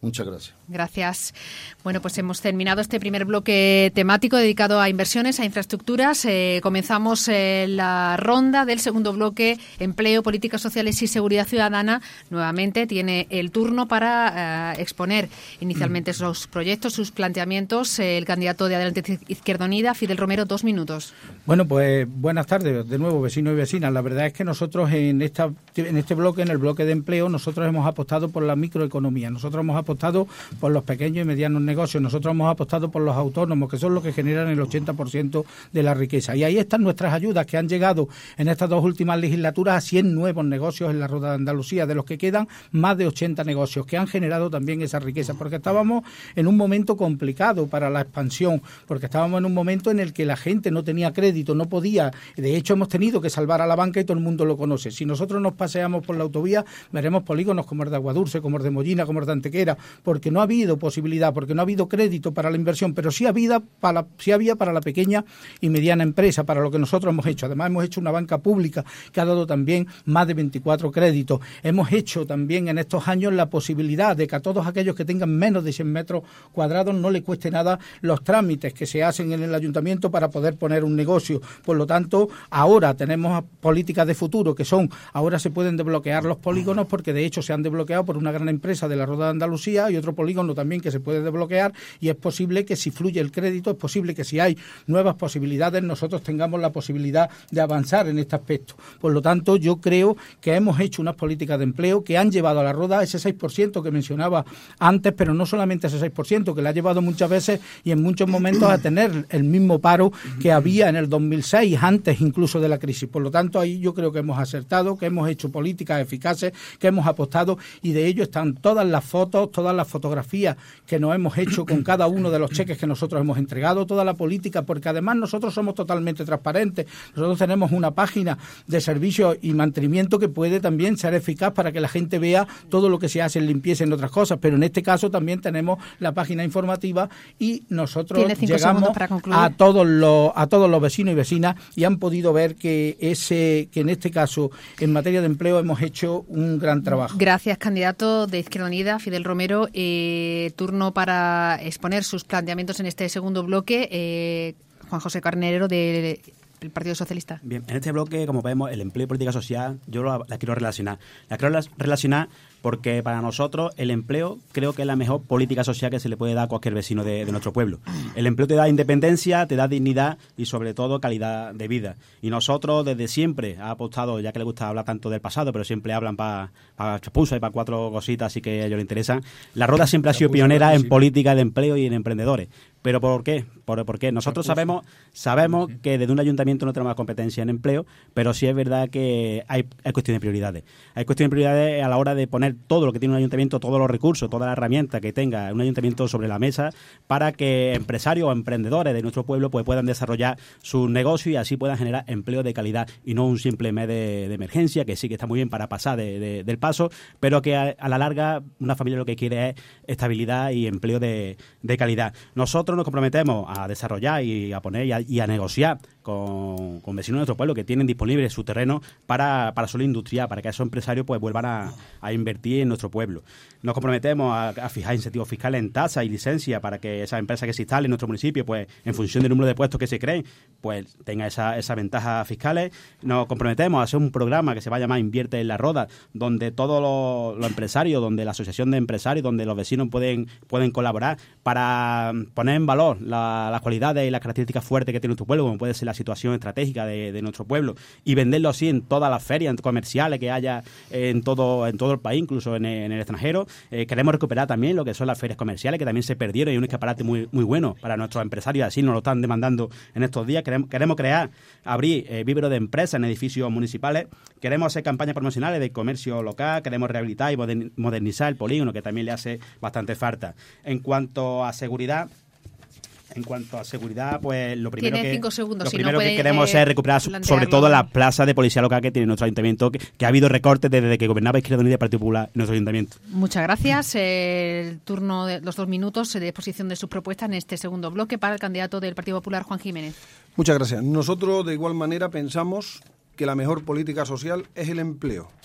Muchas gracias. Gracias. Bueno, pues hemos terminado este primer bloque temático dedicado a inversiones, a infraestructuras. Comenzamos la ronda del segundo bloque, empleo, políticas sociales y seguridad ciudadana. Nuevamente tiene el turno para exponer inicialmente sus proyectos, sus planteamientos. El candidato de Adelante Izquierda Unida, Fidel Romero, 2 minutos. Bueno, pues buenas tardes de nuevo, vecinos y vecinas. La verdad es que nosotros en este bloque, en el bloque de empleo, nosotros hemos apostado por la microeconomía. Nosotros hemos apostado por los pequeños y medianos negocios. Nosotros hemos apostado por los autónomos, que son los que generan el 80% de la riqueza. Y ahí están nuestras ayudas, que han llegado en estas 2 últimas legislaturas a 100 nuevos negocios en la Rueda de Andalucía, de los que quedan más de 80 negocios, que han generado también esa riqueza, porque estábamos en un momento complicado para la expansión, porque estábamos en un momento en el que la gente no tenía crédito, no podía. De hecho, hemos tenido que salvar a la banca y todo el mundo lo conoce. Si nosotros nos paseamos por la autovía, veremos polígonos como el de Aguadulce, como el de Mollina, como el de Antequera, porque no ha habido posibilidad, porque no ha habido crédito para la inversión, pero sí había para la pequeña y mediana empresa, para lo que nosotros hemos hecho. Además, hemos hecho una banca pública que ha dado también más de 24 créditos. Hemos hecho también en estos años la posibilidad de que a todos aquellos que tengan menos de 100 metros cuadrados no le cueste nada los trámites que se hacen en el ayuntamiento para poder poner un negocio. Por lo tanto, ahora tenemos políticas de futuro que son, ahora se pueden desbloquear los polígonos, porque de hecho se han desbloqueado por una gran empresa de la Rueda de Andalucía y otro polígono también que se puede desbloquear, y es posible que si fluye el crédito, es posible que si hay nuevas posibilidades nosotros tengamos la posibilidad de avanzar en este aspecto. Por lo tanto, yo creo que hemos hecho unas políticas de empleo que han llevado a la Rueda ese 6% que mencionaba antes, pero no solamente ese 6%, que le ha llevado muchas veces y en muchos momentos a tener el mismo paro que había en el 2006, antes incluso de la crisis. Por lo tanto, ahí yo creo que hemos acertado, que hemos hecho políticas eficaces, que hemos apostado, y de ello están todas las fotos, todas las fotografías que nos hemos hecho con cada uno de los cheques que nosotros hemos entregado, toda la política, porque además nosotros somos totalmente transparentes. Nosotros tenemos una página de servicios y mantenimiento que puede también ser eficaz para que la gente vea todo lo que se hace en limpieza y en otras cosas, pero en este caso también tenemos la página informativa y nosotros llegamos a todos los vecinos y vecinas, y han podido ver que en este caso en materia de empleo hemos hecho un gran trabajo. Gracias, candidato de Izquierda Unida, Fidel Romero. Turno para exponer sus planteamientos en este segundo bloque. Juan José Carnerero, del Partido Socialista. Bien, en este bloque, como vemos, el empleo y política social, yo la quiero relacionar. La quiero relacionar porque para nosotros el empleo creo que es la mejor política social que se le puede dar a cualquier vecino de nuestro pueblo. El empleo te da independencia, te da dignidad y sobre todo calidad de vida. Y nosotros desde siempre ha apostado, ya que le gusta hablar tanto del pasado, pero siempre hablan para chapuzas y para 4 cositas así que a ellos les interesan. La Rueda siempre ha sido pionera en política de empleo y en emprendedores. ¿Pero por qué? Porque nosotros sabemos que desde un ayuntamiento no tenemos la competencia en empleo, pero sí es verdad que hay cuestiones de prioridades. Hay cuestiones de prioridades a la hora de poner todo lo que tiene un ayuntamiento, todos los recursos, toda la herramienta que tenga un ayuntamiento sobre la mesa para que empresarios o emprendedores de nuestro pueblo pues puedan desarrollar sus negocios y así puedan generar empleo de calidad y no un simple mes de emergencia, que sí que está muy bien para pasar del paso, pero que a la larga una familia lo que quiere es estabilidad y empleo de calidad. Nosotros nos comprometemos a desarrollar y a poner y a negociar con vecinos de nuestro pueblo que tienen disponible su terreno para suelo industrial, para que esos empresarios pues vuelvan a invertir en nuestro pueblo. Nos comprometemos a fijar incentivos fiscales en tasas y licencias para que esas empresas que se instalen en nuestro municipio, pues en función del número de puestos que se creen, pues tengan esas ventajas fiscales. Nos comprometemos a hacer un programa que se va a llamar Invierte en la Roda, donde todos los empresarios, donde la asociación de empresarios, donde los vecinos pueden colaborar para poner en valor las cualidades y las características fuertes que tiene nuestro pueblo, como puede ser la situación estratégica de nuestro pueblo, y venderlo así en todas las ferias comerciales que haya en todo el país, incluso en el extranjero. Queremos recuperar también lo que son las ferias comerciales, que también se perdieron, y un escaparate muy bueno para nuestros empresarios, así nos lo están demandando en estos días. Queremos abrir víveros de empresas en edificios municipales, queremos hacer campañas promocionales de comercio local, queremos rehabilitar y modernizar el polígono, que también le hace bastante falta. En cuanto a seguridad, pues lo primero que queremos es recuperar sobre todo la plaza de policía local que tiene nuestro ayuntamiento, que ha habido recortes desde que gobernaba Izquierda Unida y Partido Popular en nuestro ayuntamiento. Muchas gracias. El turno de los 2 minutos de exposición de sus propuestas en este segundo bloque para el candidato del Partido Popular, Juan Jiménez. Muchas gracias. Nosotros de igual manera pensamos que la mejor política social es el empleo.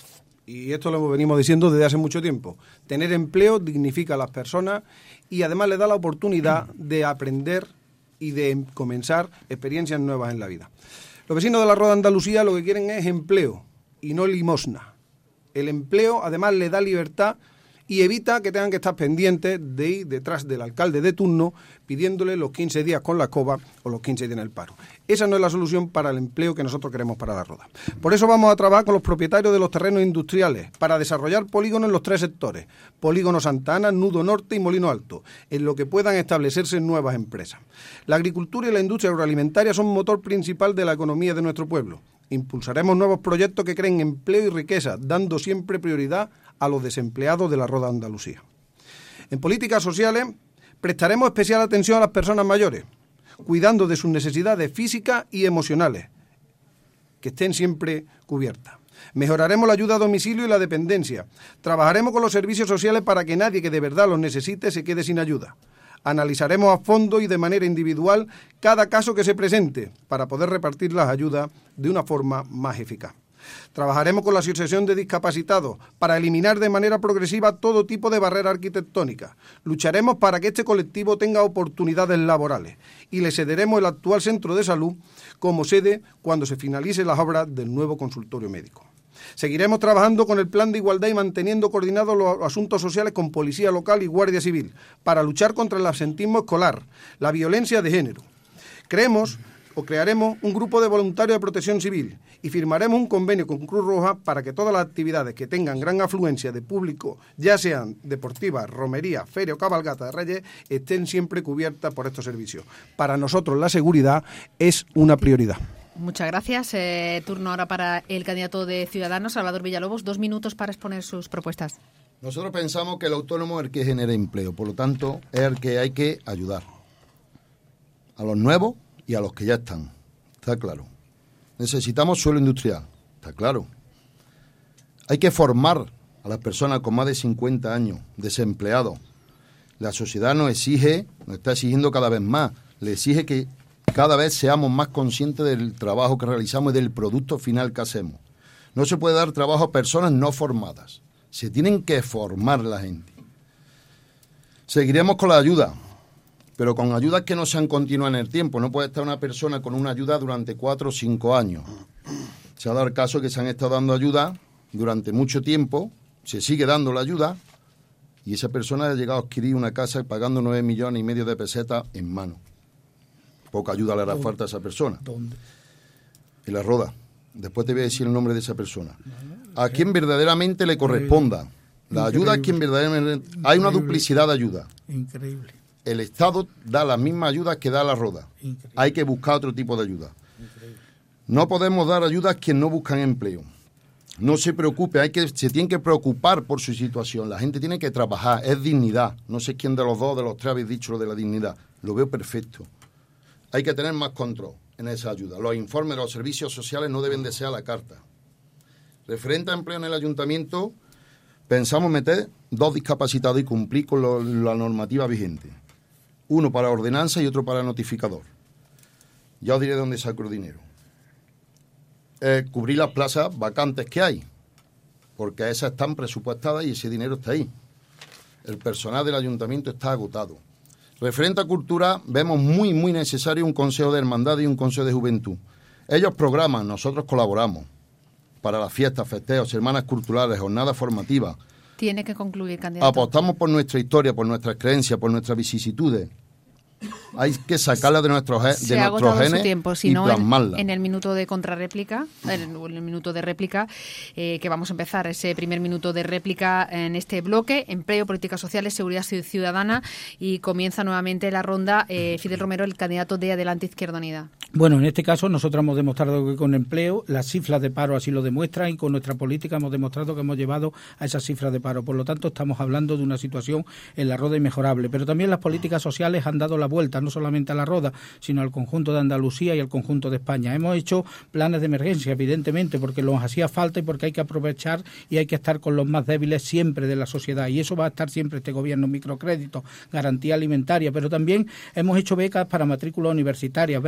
y esto lo venimos diciendo desde hace mucho tiempo, tener empleo dignifica a las personas y además le da la oportunidad de aprender y de comenzar experiencias nuevas en la vida. Los vecinos de la Roda de Andalucía lo que quieren es empleo y no limosna. El empleo además le da libertad y evita que tengan que estar pendientes de ir detrás del alcalde de turno pidiéndole los 15 días con la escoba o los 15 días en el paro. Esa no es la solución para el empleo que nosotros queremos para la Roda. Por eso vamos a trabajar con los propietarios de los terrenos industriales para desarrollar polígonos en los 3 sectores, Polígono Santa Ana, Nudo Norte y Molino Alto, en lo que puedan establecerse nuevas empresas. La agricultura y la industria agroalimentaria son motor principal de la economía de nuestro pueblo. Impulsaremos nuevos proyectos que creen empleo y riqueza, dando siempre prioridad a los desempleados de la Roda de Andalucía. En políticas sociales prestaremos especial atención a las personas mayores, cuidando de sus necesidades físicas y emocionales, que estén siempre cubiertas. Mejoraremos la ayuda a domicilio y la dependencia. Trabajaremos con los servicios sociales para que nadie que de verdad los necesite se quede sin ayuda. Analizaremos a fondo y de manera individual cada caso que se presente para poder repartir las ayudas de una forma más eficaz. Trabajaremos con la Asociación de Discapacitados para eliminar de manera progresiva todo tipo de barreras arquitectónicas. Lucharemos para que este colectivo tenga oportunidades laborales y le cederemos el actual centro de salud como sede cuando se finalicen las obras del nuevo consultorio médico. Seguiremos trabajando con el plan de igualdad y manteniendo coordinados los asuntos sociales con Policía Local y Guardia Civil para luchar contra el absentismo escolar, la violencia de género. Crearemos un grupo de voluntarios de protección civil y firmaremos un convenio con Cruz Roja para que todas las actividades que tengan gran afluencia de público, ya sean deportivas, romería, feria o cabalgata de Reyes, estén siempre cubiertas por estos servicios. Para nosotros la seguridad es una prioridad. Muchas gracias. Turno ahora para el candidato de Ciudadanos, Salvador Villalobos. 2 minutos para exponer sus propuestas. Nosotros pensamos que el autónomo es el que genera empleo, por lo tanto es el que hay que ayudar a los nuevos y a los que ya están, está claro. Necesitamos suelo industrial, está claro. Hay que formar a las personas con más de 50 años, desempleados. La sociedad nos está exigiendo cada vez más, le exige que cada vez seamos más conscientes del trabajo que realizamos y del producto final que hacemos. No se puede dar trabajo a personas no formadas, se tienen que formar la gente. Seguiremos con la ayuda, pero con ayudas que no sean continuas en el tiempo. No puede estar una persona con una ayuda durante 4 o 5 años. Se ha dado el caso que se han estado dando ayuda durante mucho tiempo, se sigue dando la ayuda, y esa persona ha llegado a adquirir una casa pagando 9,5 millones de pesetas en mano. Poca ayuda le hará falta a esa persona. ¿Dónde? En la Roda. Después te voy a decir el nombre de esa persona. A quien verdaderamente le corresponda. La ayuda a quien verdaderamente... Hay una duplicidad de ayuda. Increíble. El Estado da las mismas ayudas que da la Roda. Increíble. Hay que buscar otro tipo de ayuda. Increíble. No podemos dar ayudas a quien no buscan empleo. No se preocupe, se tienen que preocupar por su situación. La gente tiene que trabajar, es dignidad. No sé quién de los dos, de los tres habéis dicho lo de la dignidad. Lo veo perfecto. Hay que tener más control en esa ayuda. Los informes de los servicios sociales no deben de ser a la carta. Referente a empleo en el ayuntamiento, pensamos meter 2 discapacitados y cumplir con la normativa vigente. Uno para ordenanza y otro para notificador. Ya os diré dónde saco el dinero. Cubrir las plazas vacantes que hay, porque esas están presupuestadas y ese dinero está ahí. El personal del ayuntamiento está agotado. Referente a cultura, vemos muy necesario un consejo de hermandad y un consejo de juventud. Ellos programan, nosotros colaboramos para las fiestas, festejos, semanas culturales, jornadas formativas. Tiene que concluir, candidato. Apostamos por nuestra historia, por nuestras creencias, por nuestras vicisitudes. Hay que sacarla de nuestros genes tiempo, si y no, plasmarla. En el minuto de contrarréplica, en el minuto de réplica, que vamos a empezar ese primer minuto de réplica en este bloque, empleo, políticas sociales, seguridad ciudadana, y comienza nuevamente la ronda. Fidel Romero, el candidato de Adelante Izquierda Unida. Bueno, en este caso nosotros hemos demostrado que con empleo las cifras de paro así lo demuestran, y con nuestra política hemos demostrado que hemos llevado a esas cifras de paro. Por lo tanto, estamos hablando de una situación en la Roda inmejorable. Pero también las políticas sociales han dado la vuelta, no solamente a la Roda, sino al conjunto de Andalucía y al conjunto de España. Hemos hecho planes de emergencia, evidentemente, porque nos hacía falta y porque hay que aprovechar y hay que estar con los más débiles siempre de la sociedad. Y eso va a estar siempre este gobierno: microcréditos, garantía alimentaria, pero también hemos hecho becas para matrícula universitaria, becas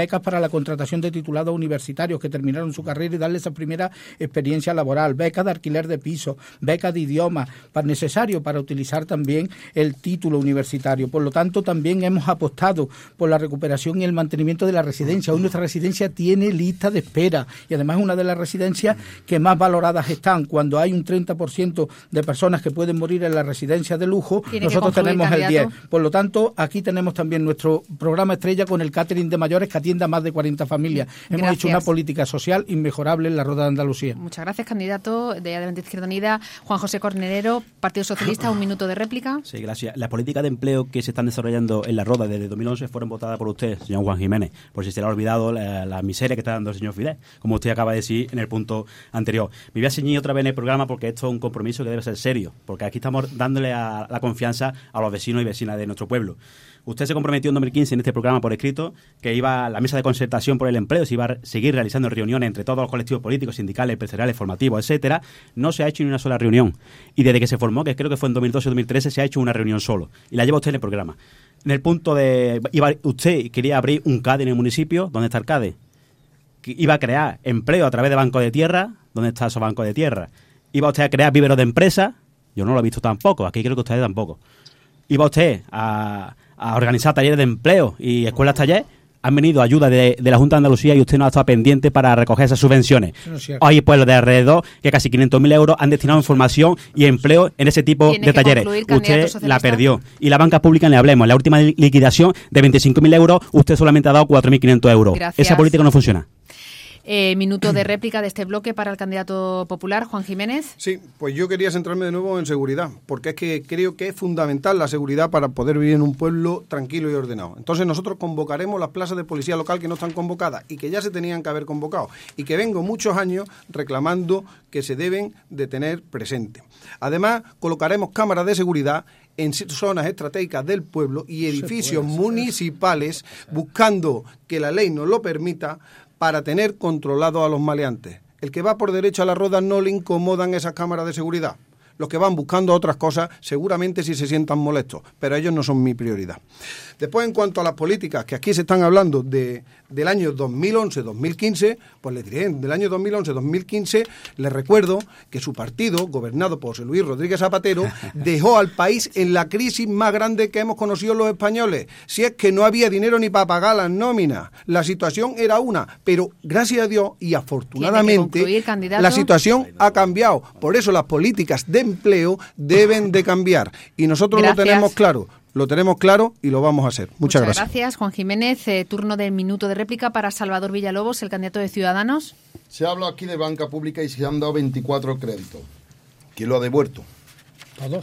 becas para la contratación de titulados universitarios que terminaron su carrera y darles esa primera experiencia laboral, becas de alquiler de piso, becas de idioma, necesario para utilizar también el título universitario. Por lo tanto, también hemos apostado por la recuperación y el mantenimiento de la residencia. Hoy nuestra residencia tiene lista de espera y además es una de las residencias que más valoradas están. Cuando hay un 30% de personas que pueden morir en la residencia de lujo, nosotros tenemos el 10%. Por lo tanto, aquí tenemos también nuestro programa estrella con el catering de mayores que atiende a más de 40 familias. Hemos hecho una política social inmejorable en la Roda de Andalucía. Muchas gracias, candidato de Adelante Izquierda Unida. Juan José Cornelero, Partido Socialista, un minuto de réplica. Sí, gracias. Las políticas de empleo que se están desarrollando en la Roda desde 2011 fueron votadas por usted, señor Juan Jiménez, por si se le ha olvidado la miseria que está dando el señor Fidel, como usted acaba de decir en el punto anterior. Me voy a ceñir otra vez en el programa porque esto es un compromiso que debe ser serio, porque aquí estamos dándole la confianza a los vecinos y vecinas de nuestro pueblo. Usted se comprometió en 2015 en este programa por escrito que iba a la mesa de concertación por el empleo, se iba a seguir realizando reuniones entre todos los colectivos políticos, sindicales, empresariales, formativos, etcétera. No se ha hecho ni una sola reunión. Y desde que se formó, que creo que fue en 2012 o 2013, se ha hecho una reunión solo. Y la lleva usted en el programa. En el punto de... usted quería abrir un CADE en el municipio. ¿Dónde está el CADE? Iba a crear empleo a través de bancos de tierra. ¿Dónde está esos bancos de tierra? Iba usted a crear víveros de empresas. Yo no lo he visto tampoco. Aquí creo que ustedes tampoco. Iba usted a organizar talleres de empleo y escuelas taller. Han venido ayuda de la Junta de Andalucía y usted no ha estado pendiente para recoger esas subvenciones. Hay pueblos de alrededor que casi 500.000 euros han destinado en formación y empleo en ese tipo de talleres. Usted la perdió. Y la banca pública, le hablemos, en la última liquidación de 25.000 euros, usted solamente ha dado 4.500 euros. Gracias. Esa política no funciona. Minuto de réplica de este bloque para el candidato popular, Juan Jiménez. Sí, pues yo quería centrarme de nuevo en seguridad, porque es que creo que es fundamental la seguridad para poder vivir en un pueblo tranquilo y ordenado. Entonces nosotros convocaremos las plazas de policía local que no están convocadas y que ya se tenían que haber convocado y que vengo muchos años reclamando que se deben de tener presente. Además, colocaremos cámaras de seguridad en zonas estratégicas del pueblo y edificios municipales buscando que la ley nos lo permita para tener controlados a los maleantes. El que va por derecho a la Roda no le incomodan esas cámaras de seguridad. Los que van buscando otras cosas seguramente sí se sientan molestos, pero ellos no son mi prioridad. Después, en cuanto a las políticas que aquí se están hablando del año 2011-2015, pues les diré, del año 2011-2015 les recuerdo que su partido, gobernado por José Luis Rodríguez Zapatero, dejó al país en la crisis más grande que hemos conocido los españoles. Si es que no había dinero ni para pagar las nóminas, la situación era una, pero gracias a Dios y afortunadamente la situación ha cambiado. Por eso las políticas de empleo deben de cambiar y nosotros lo tenemos claro. Lo tenemos claro y lo vamos a hacer. Muchas gracias. Gracias, Juan Jiménez. Turno del minuto de réplica para Salvador Villalobos, el candidato de Ciudadanos. Se habla aquí de banca pública y se han dado 24 créditos. ¿Quién lo ha devuelto? Todos.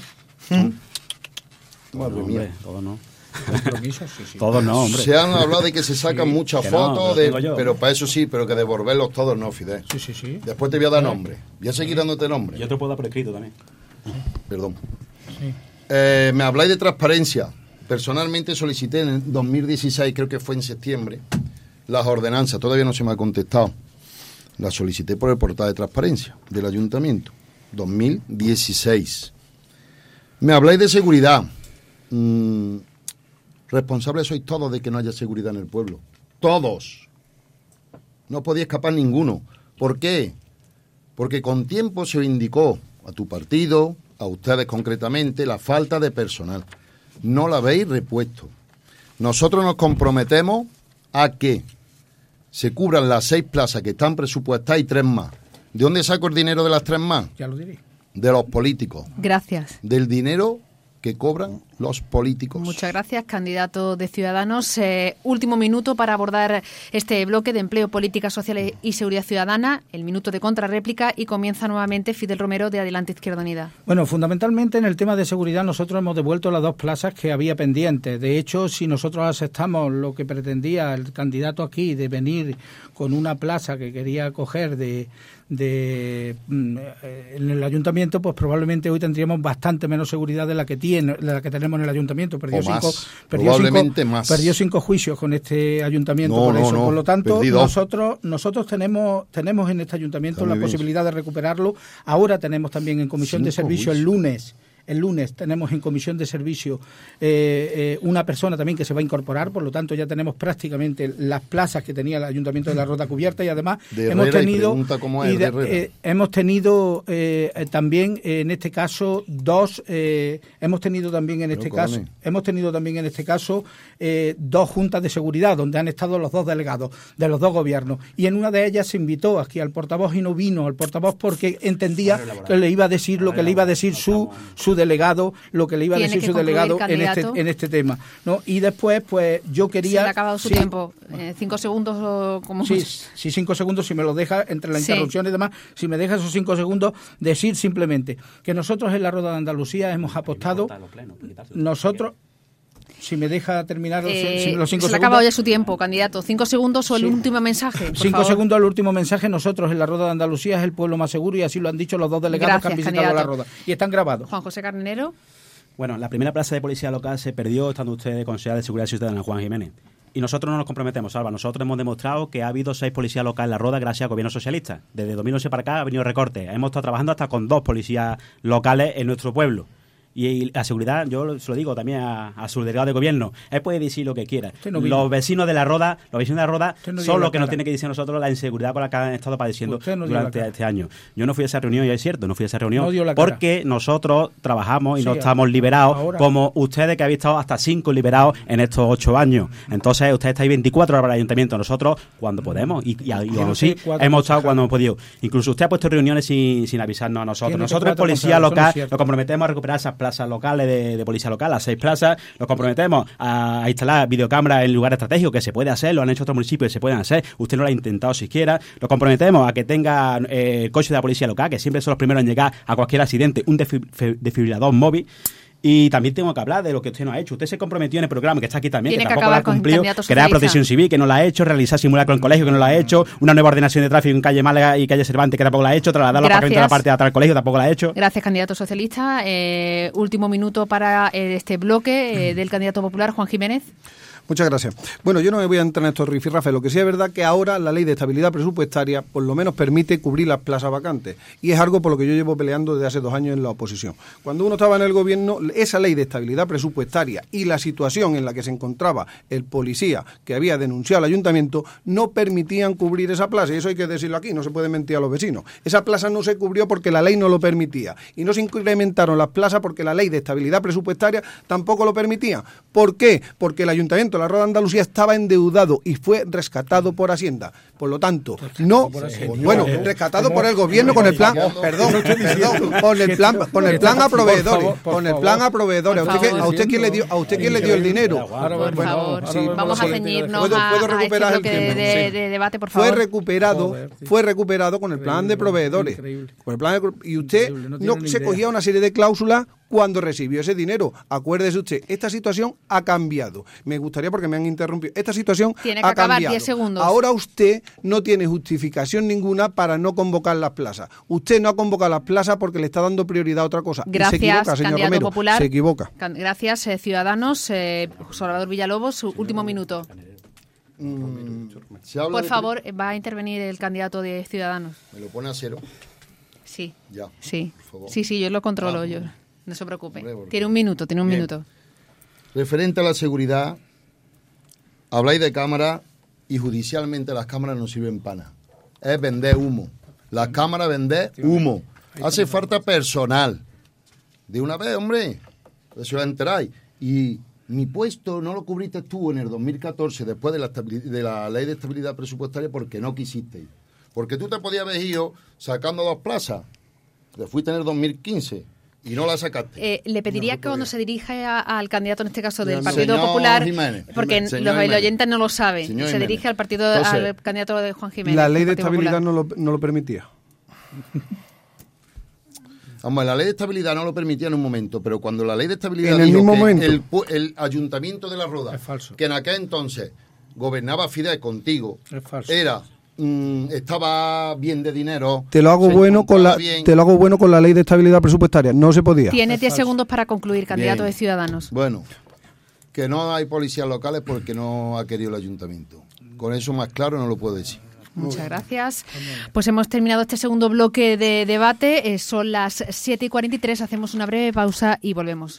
Madre mía. Todos no. Sí. Todos no, hombre. Se han hablado de que se sacan muchas fotos, pero para eso sí, pero que devolverlos todos no, Fidel. Sí. Después te voy a dar nombre. Voy a seguir dándote nombre. Yo te puedo dar por escrito también. Perdón. Sí. Me habláis de transparencia. Personalmente solicité en 2016, creo que fue en septiembre, las ordenanzas. Todavía no se me ha contestado. Las solicité por el portal de transparencia del ayuntamiento. 2016. Me habláis de seguridad. Responsables sois todos de que no haya seguridad en el pueblo. Todos. No podía escapar ninguno. ¿Por qué? Porque con tiempo se indicó a tu partido, a ustedes concretamente, la falta de personal. No la habéis repuesto. Nosotros nos comprometemos a que se cubran las 6 plazas que están presupuestadas y 3 más. ¿De dónde saco el dinero de las 3 más? Ya lo diré. De los políticos. Gracias. Del dinero que cobran los políticos. Muchas gracias, candidato de Ciudadanos. Último minuto para abordar este bloque de empleo, políticas sociales y seguridad ciudadana, el minuto de contrarréplica y comienza nuevamente Fidel Romero de Adelante Izquierda Unida. Bueno, fundamentalmente en el tema de seguridad nosotros hemos devuelto las 2 plazas que había pendientes. De hecho, si nosotros aceptamos lo que pretendía el candidato aquí de venir con una plaza que quería coger en el ayuntamiento, pues probablemente hoy tendríamos bastante menos seguridad de la que tenemos en el ayuntamiento. Perdió 5 juicios con este ayuntamiento por lo tanto nosotros tenemos en este ayuntamiento la posibilidad de recuperarlo. Ahora tenemos también en comisión de servicio el lunes El lunes tenemos en comisión de servicio una persona también que se va a incorporar, por lo tanto ya tenemos prácticamente las plazas que tenía el Ayuntamiento de la Roda cubierta, y además hemos tenido también en este caso hemos tenido también en este caso dos juntas de seguridad donde han estado los dos delegados de los dos gobiernos, y en una de ellas se invitó aquí al portavoz y no vino el portavoz porque entendía que le iba a decir lo que le iba a decir su delegado, en este tema, ¿no? Y después pues yo quería... Se le ha acabado su tiempo. 5 segundos o como... Sí, 5 segundos, si me lo deja, entre la interrupción y demás, si me deja esos 5 segundos, decir simplemente que nosotros en la Roda de Andalucía hemos apostado... Nosotros... Si me deja terminar los 5 segundos... Se le ha acabado ya su tiempo, candidato. 5 segundos o el último mensaje, 5 segundos al último mensaje. Nosotros en la Roda de Andalucía es el pueblo más seguro, y así lo han dicho los dos delegados que han visitado la Roda. Y están grabados. Juan José Carnero. Bueno, la primera plaza de policía local se perdió estando usted de consejero de Seguridad Ciudadana, Juan Jiménez. Y nosotros no nos comprometemos, Alba. Nosotros hemos demostrado que ha habido 6 policías locales en la Roda gracias al gobierno socialista. Desde 2011 para acá ha venido recortes. Hemos estado trabajando hasta con 2 policías locales en nuestro pueblo. Y la seguridad, yo se lo digo también a su delegado de gobierno, él puede decir lo que quiera. Los vecinos de la Roda son los que nos tienen que decir a nosotros la inseguridad por la que han estado padeciendo durante este año. Yo no fui a esa reunión, y es cierto, no fui a esa reunión porque nosotros trabajamos y no estamos liberados como ustedes, que habéis estado hasta 5 liberados en estos 8 años. Entonces ustedes estáis 24 horas para el ayuntamiento, nosotros cuando podemos, y aún así hemos estado cuando hemos podido. Incluso usted ha puesto reuniones sin avisarnos a nosotros. Nosotros en policía local nos comprometemos a recuperar esas plazas locales de policía local, las 6 plazas, nos comprometemos a instalar videocámaras en lugares estratégicos, que se puede hacer, lo han hecho otros municipios y se pueden hacer, usted no lo ha intentado siquiera, nos comprometemos a que tenga coche de la policía local, que siempre son los primeros en llegar a cualquier accidente, un desfibrilador móvil. Y también tengo que hablar de lo que usted no ha hecho. Usted se comprometió en el programa, que está aquí también, que tampoco lo ha cumplido, crear protección civil, que no la ha hecho, realizar simulacro en colegio, que no la ha hecho, una nueva ordenación de tráfico en calle Málaga y calle Cervantes, que tampoco la ha hecho, trasladar los aparcamientos de la parte de atrás del colegio, tampoco la ha hecho. Gracias, candidato socialista. Último minuto para este bloque del candidato popular, Juan Jiménez. Muchas gracias. Bueno, yo no me voy a entrar en estos rifirrafes. Lo que sí es verdad que ahora la ley de estabilidad presupuestaria por lo menos permite cubrir las plazas vacantes. Y es algo por lo que yo llevo peleando desde hace 2 años en la oposición. Cuando uno estaba en el gobierno, esa ley de estabilidad presupuestaria y la situación en la que se encontraba el policía que había denunciado al ayuntamiento no permitían cubrir esa plaza. Y eso hay que decirlo aquí, no se puede mentir a los vecinos. Esa plaza no se cubrió porque la ley no lo permitía. Y no se incrementaron las plazas porque la ley de estabilidad presupuestaria tampoco lo permitía. ¿Por qué? Porque el ayuntamiento la Roda de Andalucía estaba endeudado y fue rescatado por Hacienda. Por lo tanto, rescatado por el gobierno con el plan, con el plan a proveedores, ¿A usted quién le dio el dinero? Por favor, vamos a ceñirnos ¿Puedo recuperar el tiempo de debate, por favor. Fue recuperado con el plan de proveedores. Y usted no se cogía una serie de cláusulas cuando recibió ese dinero. Acuérdese usted, esta situación ha cambiado. Me gustaría, porque me han interrumpido, esta situación tiene que ha acabar cambiado. 10 segundos. Ahora usted no tiene justificación ninguna para no convocar las plazas. Usted no ha convocado las plazas porque le está dando prioridad a otra cosa. Gracias, y se equivoca, señor candidato Romero, popular. se equivoca. Gracias, Ciudadanos. Salvador Villalobos, su último minuto. Por favor, va a intervenir el candidato de Ciudadanos. ¿Me lo pone a 0? Sí. Ya. Sí. Por favor. Sí, yo lo controlo. Yo. No se preocupe. Tiene un minuto. Referente a la seguridad, habláis de cámaras y judicialmente las cámaras no sirven para nada. Es vender humo. Las cámaras vender humo. Hace falta personal. De una vez, hombre. Eso os enteráis. Y mi puesto no lo cubriste tú en el 2014, después de la ley de estabilidad presupuestaria, porque no quisisteis. Porque tú te podías haber ido sacando 2 plazas. Te fuiste en el 2015. Y no la sacaste. Le pediría que cuando se dirija al candidato, en este caso del Partido Popular, porque los oyentes no lo saben, se dirige al al candidato de Juan Jiménez. La ley de estabilidad no lo permitía. Vamos, la ley de estabilidad no lo permitía en un momento, pero cuando la ley de estabilidad en el mismo momento, el ayuntamiento de La Roda, que en aquel entonces gobernaba Fidel contigo, era... estaba bien de dinero. Te lo hago bueno con la ley de estabilidad presupuestaria. No se podía. Tiene 10 segundos para concluir, candidato de Ciudadanos. Bueno, que no hay policías locales porque no ha querido el ayuntamiento. Con eso más claro no lo puedo decir. Muchas gracias. Pues hemos terminado este segundo bloque de debate. Son las 7:43. Hacemos una breve pausa y volvemos.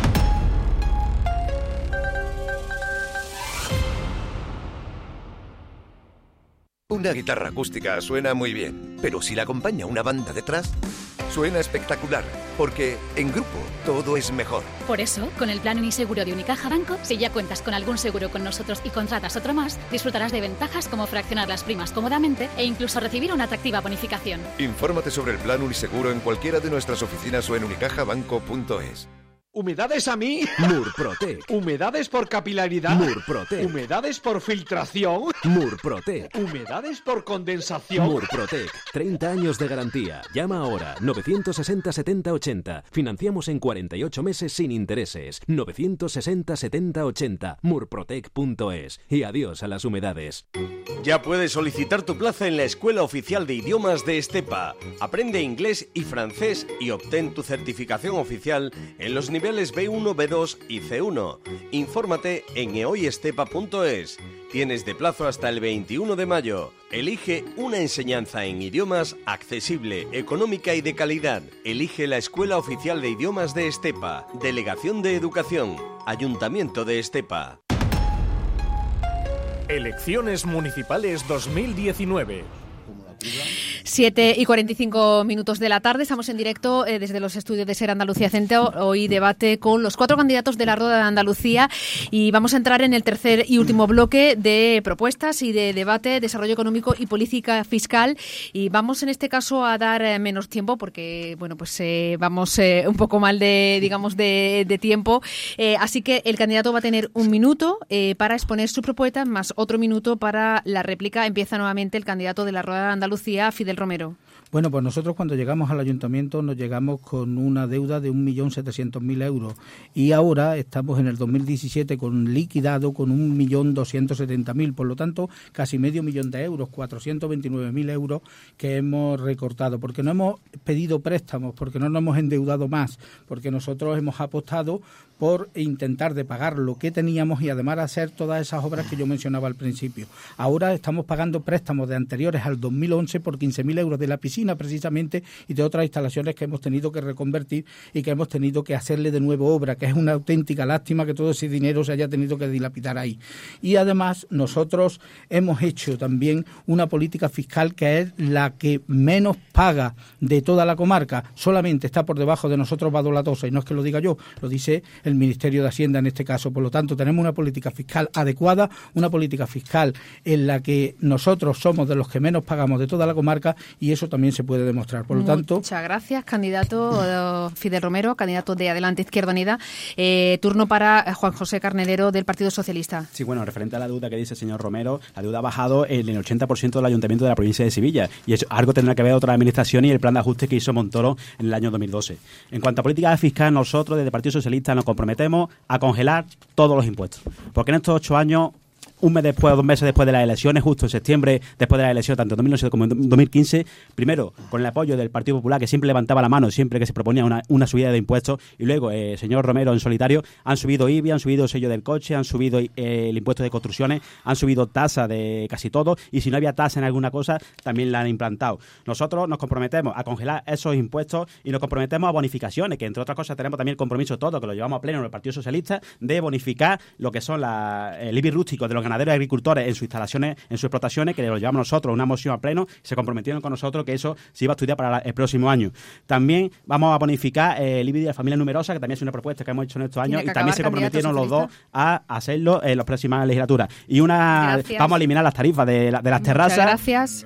Una guitarra acústica suena muy bien, pero si la acompaña una banda detrás, suena espectacular, porque en grupo todo es mejor. Por eso, con el plan Uniseguro de Unicaja Banco, si ya cuentas con algún seguro con nosotros y contratas otro más, disfrutarás de ventajas como fraccionar las primas cómodamente e incluso recibir una atractiva bonificación. Infórmate sobre el plan Uniseguro en cualquiera de nuestras oficinas o en unicajabanco.es. ¿Humedades a mí? Murprotec. ¿Humedades por capilaridad? Murprotec. ¿Humedades por filtración? Murprotec. ¿Humedades por condensación? Murprotec. 30 años de garantía. Llama ahora. 960 70 80. Financiamos en 48 meses sin intereses. 960 70 80. Murprotec.es. Y adiós a las humedades. Ya puedes solicitar tu plaza en la Escuela Oficial de Idiomas de Estepa. Aprende inglés y francés y obtén tu certificación oficial en los niveles B1, B2 y C1. Infórmate en ehoyestepa.es. Tienes de plazo hasta el 21 de mayo. Elige una enseñanza en idiomas accesible, económica y de calidad. Elige la Escuela Oficial de Idiomas de Estepa. Delegación de Educación. Ayuntamiento de Estepa. Elecciones Municipales 2019. 7:45 de la tarde, estamos en directo desde los estudios de SER Andalucía Centro. Hoy debate con los 4 candidatos de la Rueda de Andalucía y vamos a entrar en el tercer y último bloque de propuestas y de debate, desarrollo económico y política fiscal. Y vamos en este caso a dar menos tiempo porque, bueno, pues vamos un poco mal de tiempo. Así que el candidato va a tener 1 minuto para exponer su propuesta, más otro minuto para la réplica. Empieza nuevamente el candidato de la Rueda de Andalucía, Fidel Romero. Bueno, pues nosotros cuando llegamos al ayuntamiento nos llegamos con una deuda de 1.700.000 euros y ahora estamos en el 2017 con liquidado con 1.270.000, por lo tanto casi medio millón de euros, 429.000 euros que hemos recortado, porque no hemos pedido préstamos, porque no nos hemos endeudado más, porque nosotros hemos apostado por intentar de pagar lo que teníamos y además hacer todas esas obras que yo mencionaba al principio. Ahora estamos pagando préstamos de anteriores al 2011 por 15.000 euros de la piscina precisamente y de otras instalaciones que hemos tenido que reconvertir y que hemos tenido que hacerle de nuevo obra, que es una auténtica lástima que todo ese dinero se haya tenido que dilapidar ahí. Y además nosotros hemos hecho también una política fiscal que es la que menos paga de toda la comarca, solamente está por debajo de nosotros Badolatosa, y no es que lo diga yo, lo dice el Ministerio de Hacienda en este caso. Por lo tanto, tenemos una política fiscal adecuada, una política fiscal en la que nosotros somos de los que menos pagamos de toda la comarca y eso también se puede demostrar. Por lo tanto... Muchas gracias, candidato Fidel Romero, candidato de Adelante Izquierda Unida. Turno para Juan José Carnedero, del Partido Socialista. Sí, bueno, referente a la deuda que dice el señor Romero, la deuda ha bajado en el 80% del Ayuntamiento de la provincia de Sevilla y eso algo tendrá que ver otra administración y el plan de ajuste que hizo Montoro en el año 2012. En cuanto a política fiscal, nosotros desde el Partido Socialista nos comprometemos a congelar todos los impuestos, porque en estos 8 años, un mes después o 2 meses después de las elecciones, justo en septiembre, después de las elecciones, tanto en 2009 como en 2015, primero con el apoyo del Partido Popular, que siempre levantaba la mano siempre que se proponía una subida de impuestos, y luego señor Romero en solitario, han subido IBI, han subido el sello del coche, han subido el impuesto de construcciones, han subido tasa de casi todo, y si no había tasa en alguna cosa, también la han implantado. Nosotros nos comprometemos a congelar esos impuestos y nos comprometemos a bonificaciones, que entre otras cosas tenemos también el compromiso todo, que lo llevamos a pleno en el Partido Socialista, de bonificar lo que son el IBI rústico de los ganaderos y agricultores en sus instalaciones, en sus explotaciones, que lo llevamos nosotros, una moción a pleno, se comprometieron con nosotros que eso se iba a estudiar para el próximo año. También vamos a bonificar el IBI de la familia numerosa, que también es una propuesta que hemos hecho en estos años, y también se comprometieron los dos a hacerlo en las próximas legislaturas. Y vamos a eliminar las tarifas de las terrazas. Muchas gracias.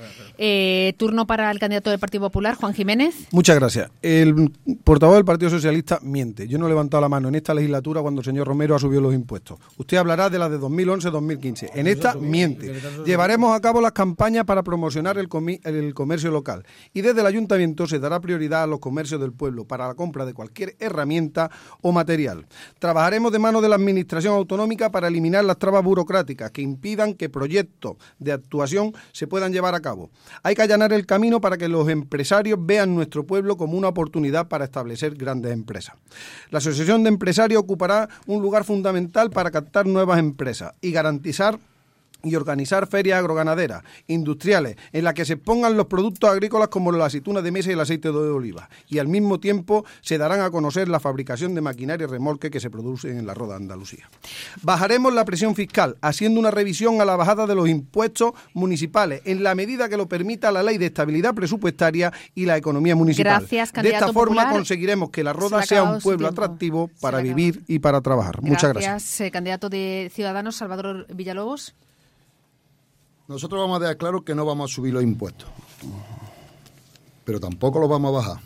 Turno para el candidato del Partido Popular, Juan Jiménez. Muchas gracias. El portavoz del Partido Socialista miente. Yo no he levantado la mano en esta legislatura cuando el señor Romero ha subido los impuestos. Usted hablará de las de 2011-2015. En esta miente. Llevaremos a cabo las campañas para promocionar el comercio local y desde el ayuntamiento se dará prioridad a los comercios del pueblo para la compra de cualquier herramienta o material. Trabajaremos de mano de la administración autonómica para eliminar las trabas burocráticas que impidan que proyectos de actuación se puedan llevar a cabo. Hay que allanar el camino para que los empresarios vean nuestro pueblo como una oportunidad para establecer grandes empresas. La Asociación de Empresarios ocupará un lugar fundamental para captar nuevas empresas y garantizar y organizar ferias agroganaderas, industriales, en las que se expongan los productos agrícolas como la aceituna de mesa y el aceite de oliva. Y al mismo tiempo se darán a conocer la fabricación de maquinaria y remolque que se producen en la Roda de Andalucía. Bajaremos la presión fiscal, haciendo una revisión a la bajada de los impuestos municipales, en la medida que lo permita la Ley de Estabilidad Presupuestaria y la economía municipal. Gracias, de esta forma popular. Conseguiremos que la Roda sea un pueblo atractivo para vivir y para trabajar. Muchas gracias. Candidato de Ciudadanos, Salvador Villalobos. Nosotros vamos a dejar claro que no vamos a subir los impuestos, pero tampoco los vamos a bajar.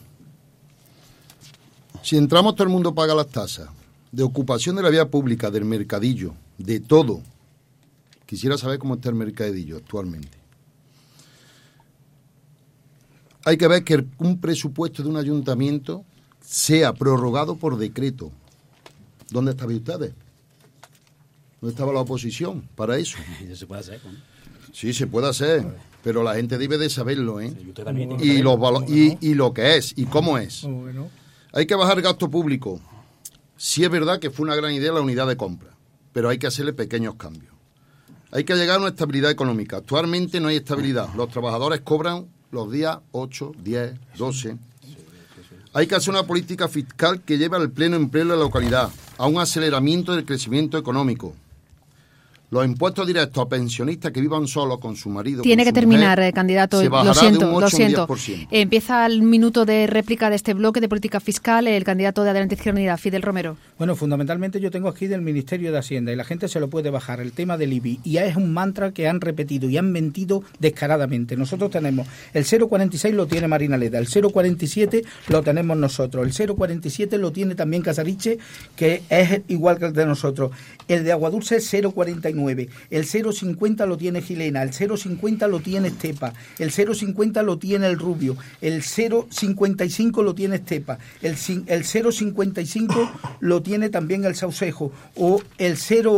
Si entramos, todo el mundo paga las tasas de ocupación de la vía pública, del mercadillo, de todo. Quisiera saber cómo está el mercadillo actualmente. Hay que ver que un presupuesto de un ayuntamiento sea prorrogado por decreto. ¿Dónde estaban ustedes? ¿Dónde estaba la oposición para eso? ¿Se puede hacer? Sí, se puede hacer, pero la gente debe de saberlo, ¿eh? Sí, usted también tiene Y lo que es, y cómo es. Hay que bajar el gasto público. Sí es verdad que fue una gran idea la unidad de compra, pero hay que hacerle pequeños cambios. Hay que llegar a una estabilidad económica. Actualmente no hay estabilidad. Los trabajadores cobran los días 8, 10, 12. Hay que hacer una política fiscal que lleve al pleno empleo en la localidad, a un aceleramiento del crecimiento económico. Los impuestos directos a pensionistas que vivan solos con su marido. Tiene que terminar, mujer, candidato. Lo siento. Empieza el minuto de réplica de este bloque de política fiscal, el candidato de Adelante Izquierda Unida, Fidel Romero. Bueno, fundamentalmente yo tengo aquí del Ministerio de Hacienda y la gente se lo puede bajar, el tema del IBI. Y es un mantra que han repetido y han mentido descaradamente. Nosotros tenemos el 0,46 lo tiene Marina Leda, el 0,47 lo tenemos nosotros, el 0,47 lo tiene también Casariche, que es igual que el de nosotros. El de Aguadulce es 0,49. El 0,50 lo tiene Gilena, el 0,50 lo tiene Estepa, el 0,50 lo tiene el Rubio, el 0,55 lo tiene Estepa, el 0,55 lo tiene también el Saucejo, o el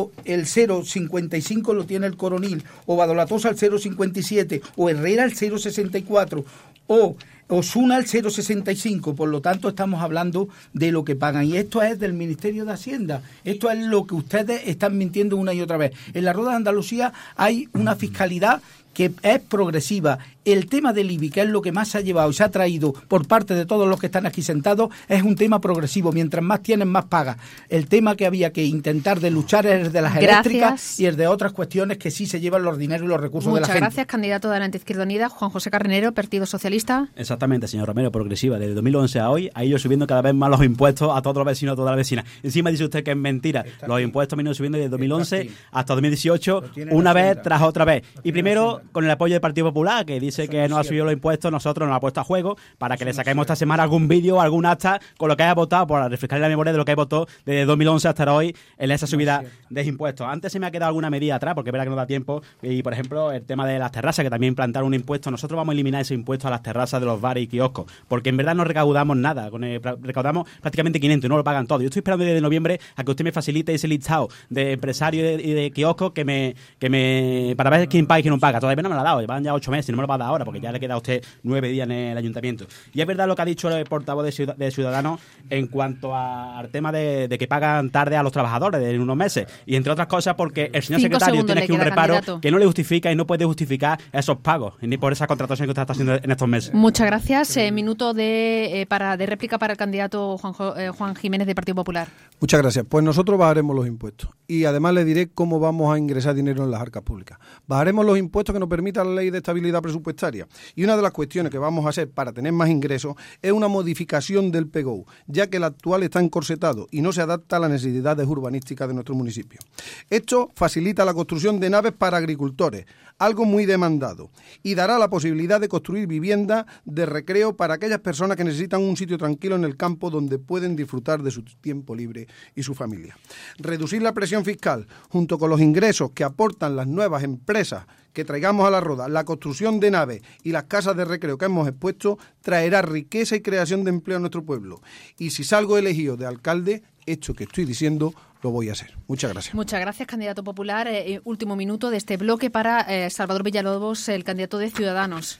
0,55 lo tiene el Coronil, o Badolatosa el 0,57, o Herrera el 0,64, o Osuna el 0,65, por lo tanto estamos hablando de lo que pagan. Y esto es del Ministerio de Hacienda. Esto es lo que ustedes están mintiendo una y otra vez. En la Roda de Andalucía hay una fiscalidad que es progresiva. El tema del IBI, que es lo que más se ha llevado y se ha traído por parte de todos los que están aquí sentados, es un tema progresivo. Mientras más tienen, más paga. El tema que había que intentar de luchar es el de las eléctricas y el de otras cuestiones que sí se llevan los dineros y los recursos de la gente. Muchas gracias, candidato de Adelante Izquierda Unida, Juan José Carnero, Partido Socialista. Exactamente, señor Romero, progresiva. Desde 2011 a hoy ha ido subiendo cada vez más los impuestos a todos los vecinos, a todas las vecinas. Encima dice usted que es mentira. Los impuestos han ido subiendo desde 2011 hasta 2018, una vez tras otra vez. Y primero, con el apoyo del Partido Popular, que dice que no ha subido los impuestos, nosotros nos ha puesto a juego para que le saquemos esta semana algún vídeo, algún acta con lo que haya votado, por refrescar la memoria de lo que haya votado desde 2011 hasta hoy en esa subida de impuestos. Antes se me ha quedado alguna medida atrás, porque es verdad que no da tiempo, y por ejemplo el tema de las terrazas, que también plantaron un impuesto. Nosotros vamos a eliminar ese impuesto a las terrazas de los bares y kioscos, porque en verdad no recaudamos nada, recaudamos prácticamente 500, no lo pagan todo. Yo estoy esperando desde noviembre a que usted me facilite ese listado de empresarios y de kioscos que me para ver quién paga y quién no paga. Todavía no me lo ha dado, van ya 8 meses y no me lo va a dar ahora, porque ya le queda a usted 9 días en el ayuntamiento. Y es verdad lo que ha dicho el portavoz de Ciudadanos en cuanto al tema de que pagan tarde a los trabajadores en unos meses, y entre otras cosas porque el señor secretario tiene aquí un reparo que no le justifica y no puede justificar esos pagos, ni por esa contratación que usted está haciendo en estos meses. Muchas gracias. Minuto de réplica para el candidato Juan Jiménez de Partido Popular. Muchas gracias. Pues nosotros bajaremos los impuestos y además le diré cómo vamos a ingresar dinero en las arcas públicas. Bajaremos los impuestos que nos permita la Ley de Estabilidad Presupuestaria, y una de las cuestiones que vamos a hacer para tener más ingresos es una modificación del PGO, ya que el actual está encorsetado y no se adapta a las necesidades urbanísticas de nuestro municipio. Esto facilita la construcción de naves para agricultores, algo muy demandado, y dará la posibilidad de construir viviendas de recreo para aquellas personas que necesitan un sitio tranquilo en el campo donde pueden disfrutar de su tiempo libre y su familia. Reducir la presión fiscal, junto con los ingresos que aportan las nuevas empresas que traigamos a la Roda, la construcción de naves y las casas de recreo que hemos expuesto, traerá riqueza y creación de empleo a nuestro pueblo. Y si salgo elegido de alcalde, esto que estoy diciendo lo voy a hacer. Muchas gracias. Muchas gracias, candidato popular. Último minuto de este bloque para Salvador Villalobos, el candidato de Ciudadanos.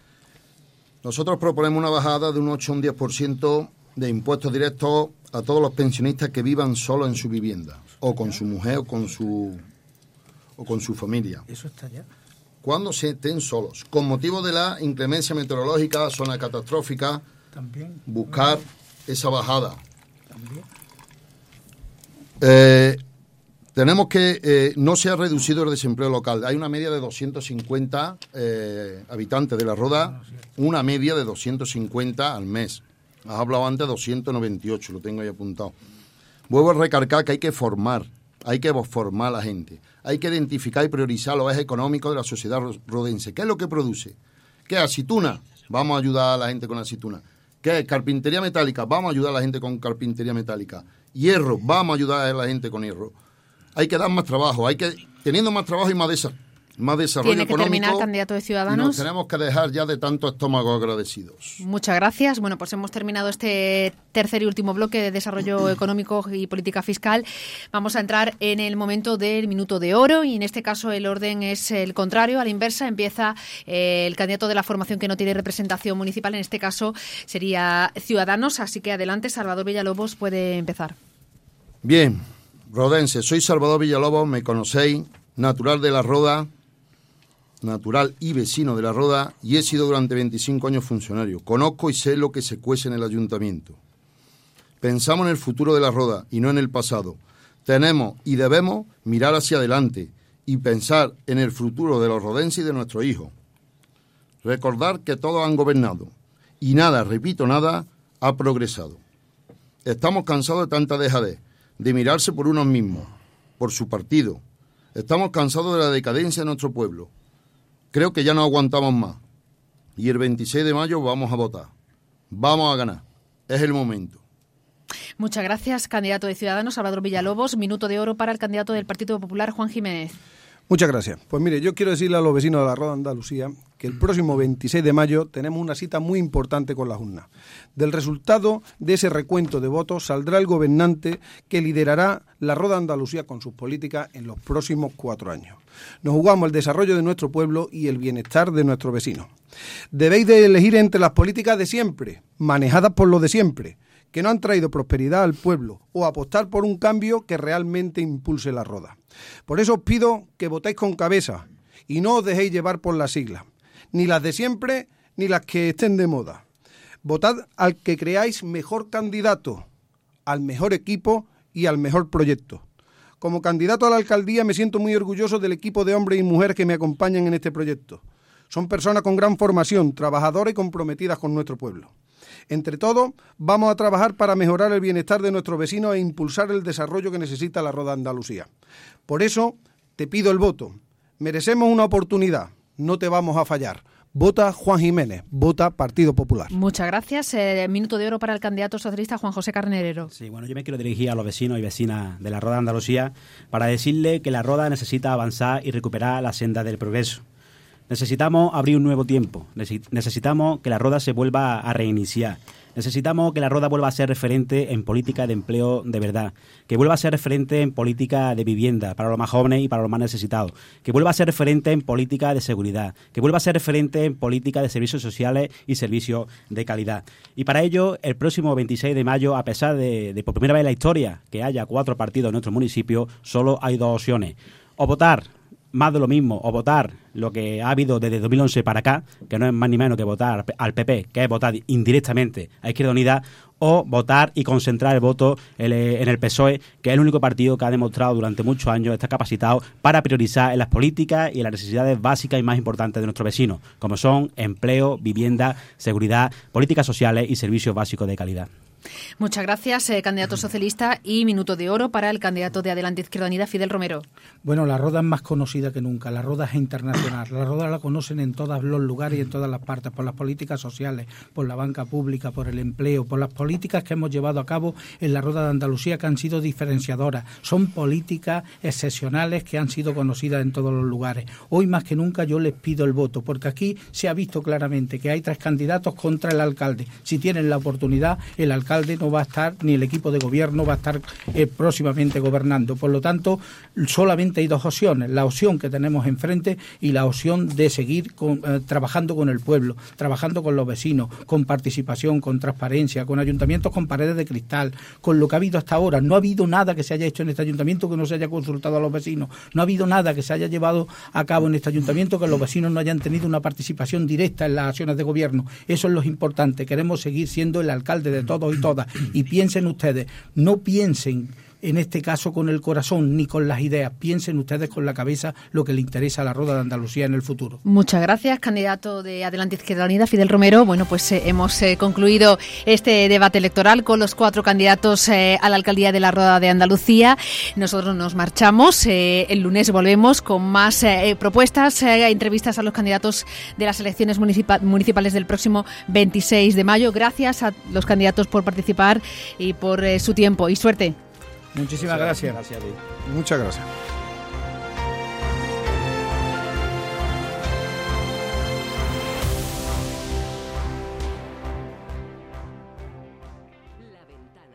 Nosotros proponemos una bajada de un 8 a un 10% de impuestos directos a todos los pensionistas que vivan solos en su vivienda, o con su mujer o con su familia. Eso está ya. Cuando se estén solos, con motivo de la inclemencia meteorológica, zona catastrófica, también buscar esa bajada. También. Tenemos que no se ha reducido el desempleo local. Hay una media de 250 habitantes de La Roda, una media de 250 al mes. Has hablado antes de 298, lo tengo ahí apuntado. Vuelvo a recargar que hay que formar a la gente. Hay que identificar y priorizar los ejes económicos de la sociedad rodense. ¿Qué es lo que produce? ¿Qué es aceituna? Vamos a ayudar a la gente con aceituna. ¿Qué es carpintería metálica? Vamos a ayudar a la gente con carpintería metálica. Hierro, vamos a ayudar a la gente con hierro. Hay que dar más trabajo, teniendo más trabajo y más desarrollo Tiene que económico. terminar, candidato de Ciudadanos. Nos tenemos que dejar ya de tanto estómago agradecidos. Muchas gracias. Bueno, pues hemos terminado este tercer y último bloque de desarrollo económico y política fiscal. Vamos a entrar en el momento del minuto de oro y en este caso el orden es el contrario, a la inversa. Empieza el candidato de la formación que no tiene representación municipal, en este caso sería Ciudadanos. Así que adelante, Salvador Villalobos puede empezar. Bien, rodense, soy Salvador Villalobos, me conocéis, natural de La Roda, natural y vecino de La Roda, y he sido durante 25 años funcionario. Conozco y sé lo que se cuece en el ayuntamiento. Pensamos en el futuro de La Roda y no en el pasado. Tenemos y debemos mirar hacia adelante y pensar en el futuro de los rodenses y de nuestros hijos. Recordar que todos han gobernado y nada, repito, nada, ha progresado. Estamos cansados de tanta dejadez, de mirarse por unos mismos, por su partido. Estamos cansados de la decadencia de nuestro pueblo. Creo que ya no aguantamos más. Y el 26 de mayo vamos a votar. Vamos a ganar. Es el momento. Muchas gracias, candidato de Ciudadanos, Salvador Villalobos. Minuto de oro para el candidato del Partido Popular, Juan Jiménez. Muchas gracias. Pues mire, yo quiero decirle a los vecinos de La Roda, Andalucía, que el próximo 26 de mayo tenemos una cita muy importante con las urnas. Del resultado de ese recuento de votos saldrá el gobernante que liderará La Roda, Andalucía con sus políticas en los próximos 4 años. Nos jugamos el desarrollo de nuestro pueblo y el bienestar de nuestros vecinos. Debéis de elegir entre las políticas de siempre, manejadas por los de siempre, que no han traído prosperidad al pueblo, o apostar por un cambio que realmente impulse La Roda. Por eso os pido que votéis con cabeza y no os dejéis llevar por las siglas, ni las de siempre ni las que estén de moda. Votad al que creáis mejor candidato, al mejor equipo y al mejor proyecto. Como candidato a la alcaldía me siento muy orgulloso del equipo de hombres y mujeres que me acompañan en este proyecto. Son personas con gran formación, trabajadoras y comprometidas con nuestro pueblo. Entre todos, vamos a trabajar para mejorar el bienestar de nuestros vecinos e impulsar el desarrollo que necesita La Roda, Andalucía. Por eso, te pido el voto. Merecemos una oportunidad. No te vamos a fallar. Vota Juan Jiménez. Vota Partido Popular. Muchas gracias. Minuto de oro para el candidato socialista Juan José Carnerero. Sí, bueno, yo me quiero dirigir a los vecinos y vecinas de La Roda, Andalucía, para decirle que La Roda necesita avanzar y recuperar la senda del progreso. Necesitamos abrir un nuevo tiempo, necesitamos que La Roda se vuelva a reiniciar, necesitamos que La Roda vuelva a ser referente en política de empleo de verdad, que vuelva a ser referente en política de vivienda para los más jóvenes y para los más necesitados, que vuelva a ser referente en política de seguridad, que vuelva a ser referente en política de servicios sociales y servicios de calidad. Y para ello, el próximo 26 de mayo, a pesar de por primera vez en la historia que haya 4 partidos en nuestro municipio, solo hay 2 opciones: o votar más de lo mismo, o votar lo que ha habido desde 2011 para acá, que no es más ni menos que votar al PP, que es votar indirectamente a Izquierda Unida, o votar y concentrar el voto en el PSOE, que es el único partido que ha demostrado durante muchos años estar capacitado para priorizar en las políticas y en las necesidades básicas y más importantes de nuestros vecinos, como son empleo, vivienda, seguridad, políticas sociales y servicios básicos de calidad. Muchas gracias, candidato socialista. Y minuto de oro para el candidato de Adelante Izquierda Unida, Fidel Romero. Bueno, La Roda es más conocida que nunca. La Roda es internacional. La Roda la conocen en todos los lugares y en todas las partes, por las políticas sociales, por la banca pública, por el empleo, por las políticas que hemos llevado a cabo en La Roda de Andalucía, que han sido diferenciadoras. Son políticas excepcionales que han sido conocidas en todos los lugares. Hoy más que nunca yo les pido el voto, porque aquí se ha visto claramente que hay 3 candidatos contra el alcalde. Si tienen la oportunidad, el alcalde alcalde no va a estar, ni el equipo de gobierno va a estar próximamente gobernando. Por lo tanto, solamente hay dos opciones: la opción que tenemos enfrente y la opción de seguir trabajando con el pueblo, trabajando con los vecinos, con participación, con transparencia, con ayuntamientos con paredes de cristal, con lo que ha habido hasta ahora. No ha habido nada que se haya hecho en este ayuntamiento que no se haya consultado a los vecinos. No ha habido nada que se haya llevado a cabo en este ayuntamiento que los vecinos no hayan tenido una participación directa en las acciones de gobierno. Eso es lo importante. Queremos seguir siendo el alcalde de todos y todas. Y piensen ustedes, no piensen en este caso con el corazón ni con las ideas, piensen ustedes con la cabeza lo que le interesa a la Rueda de Andalucía en el futuro. Muchas gracias, candidato de Adelante Izquierda Unida, Fidel Romero. Bueno, pues hemos concluido este debate electoral con los 4 candidatos a la alcaldía de la Rueda de Andalucía. Nosotros nos marchamos, el lunes volvemos con más propuestas, entrevistas a los candidatos de las elecciones municipales del próximo 26 de mayo. Gracias a los candidatos por participar y por su tiempo y suerte. Muchísimas gracias. Muchas gracias.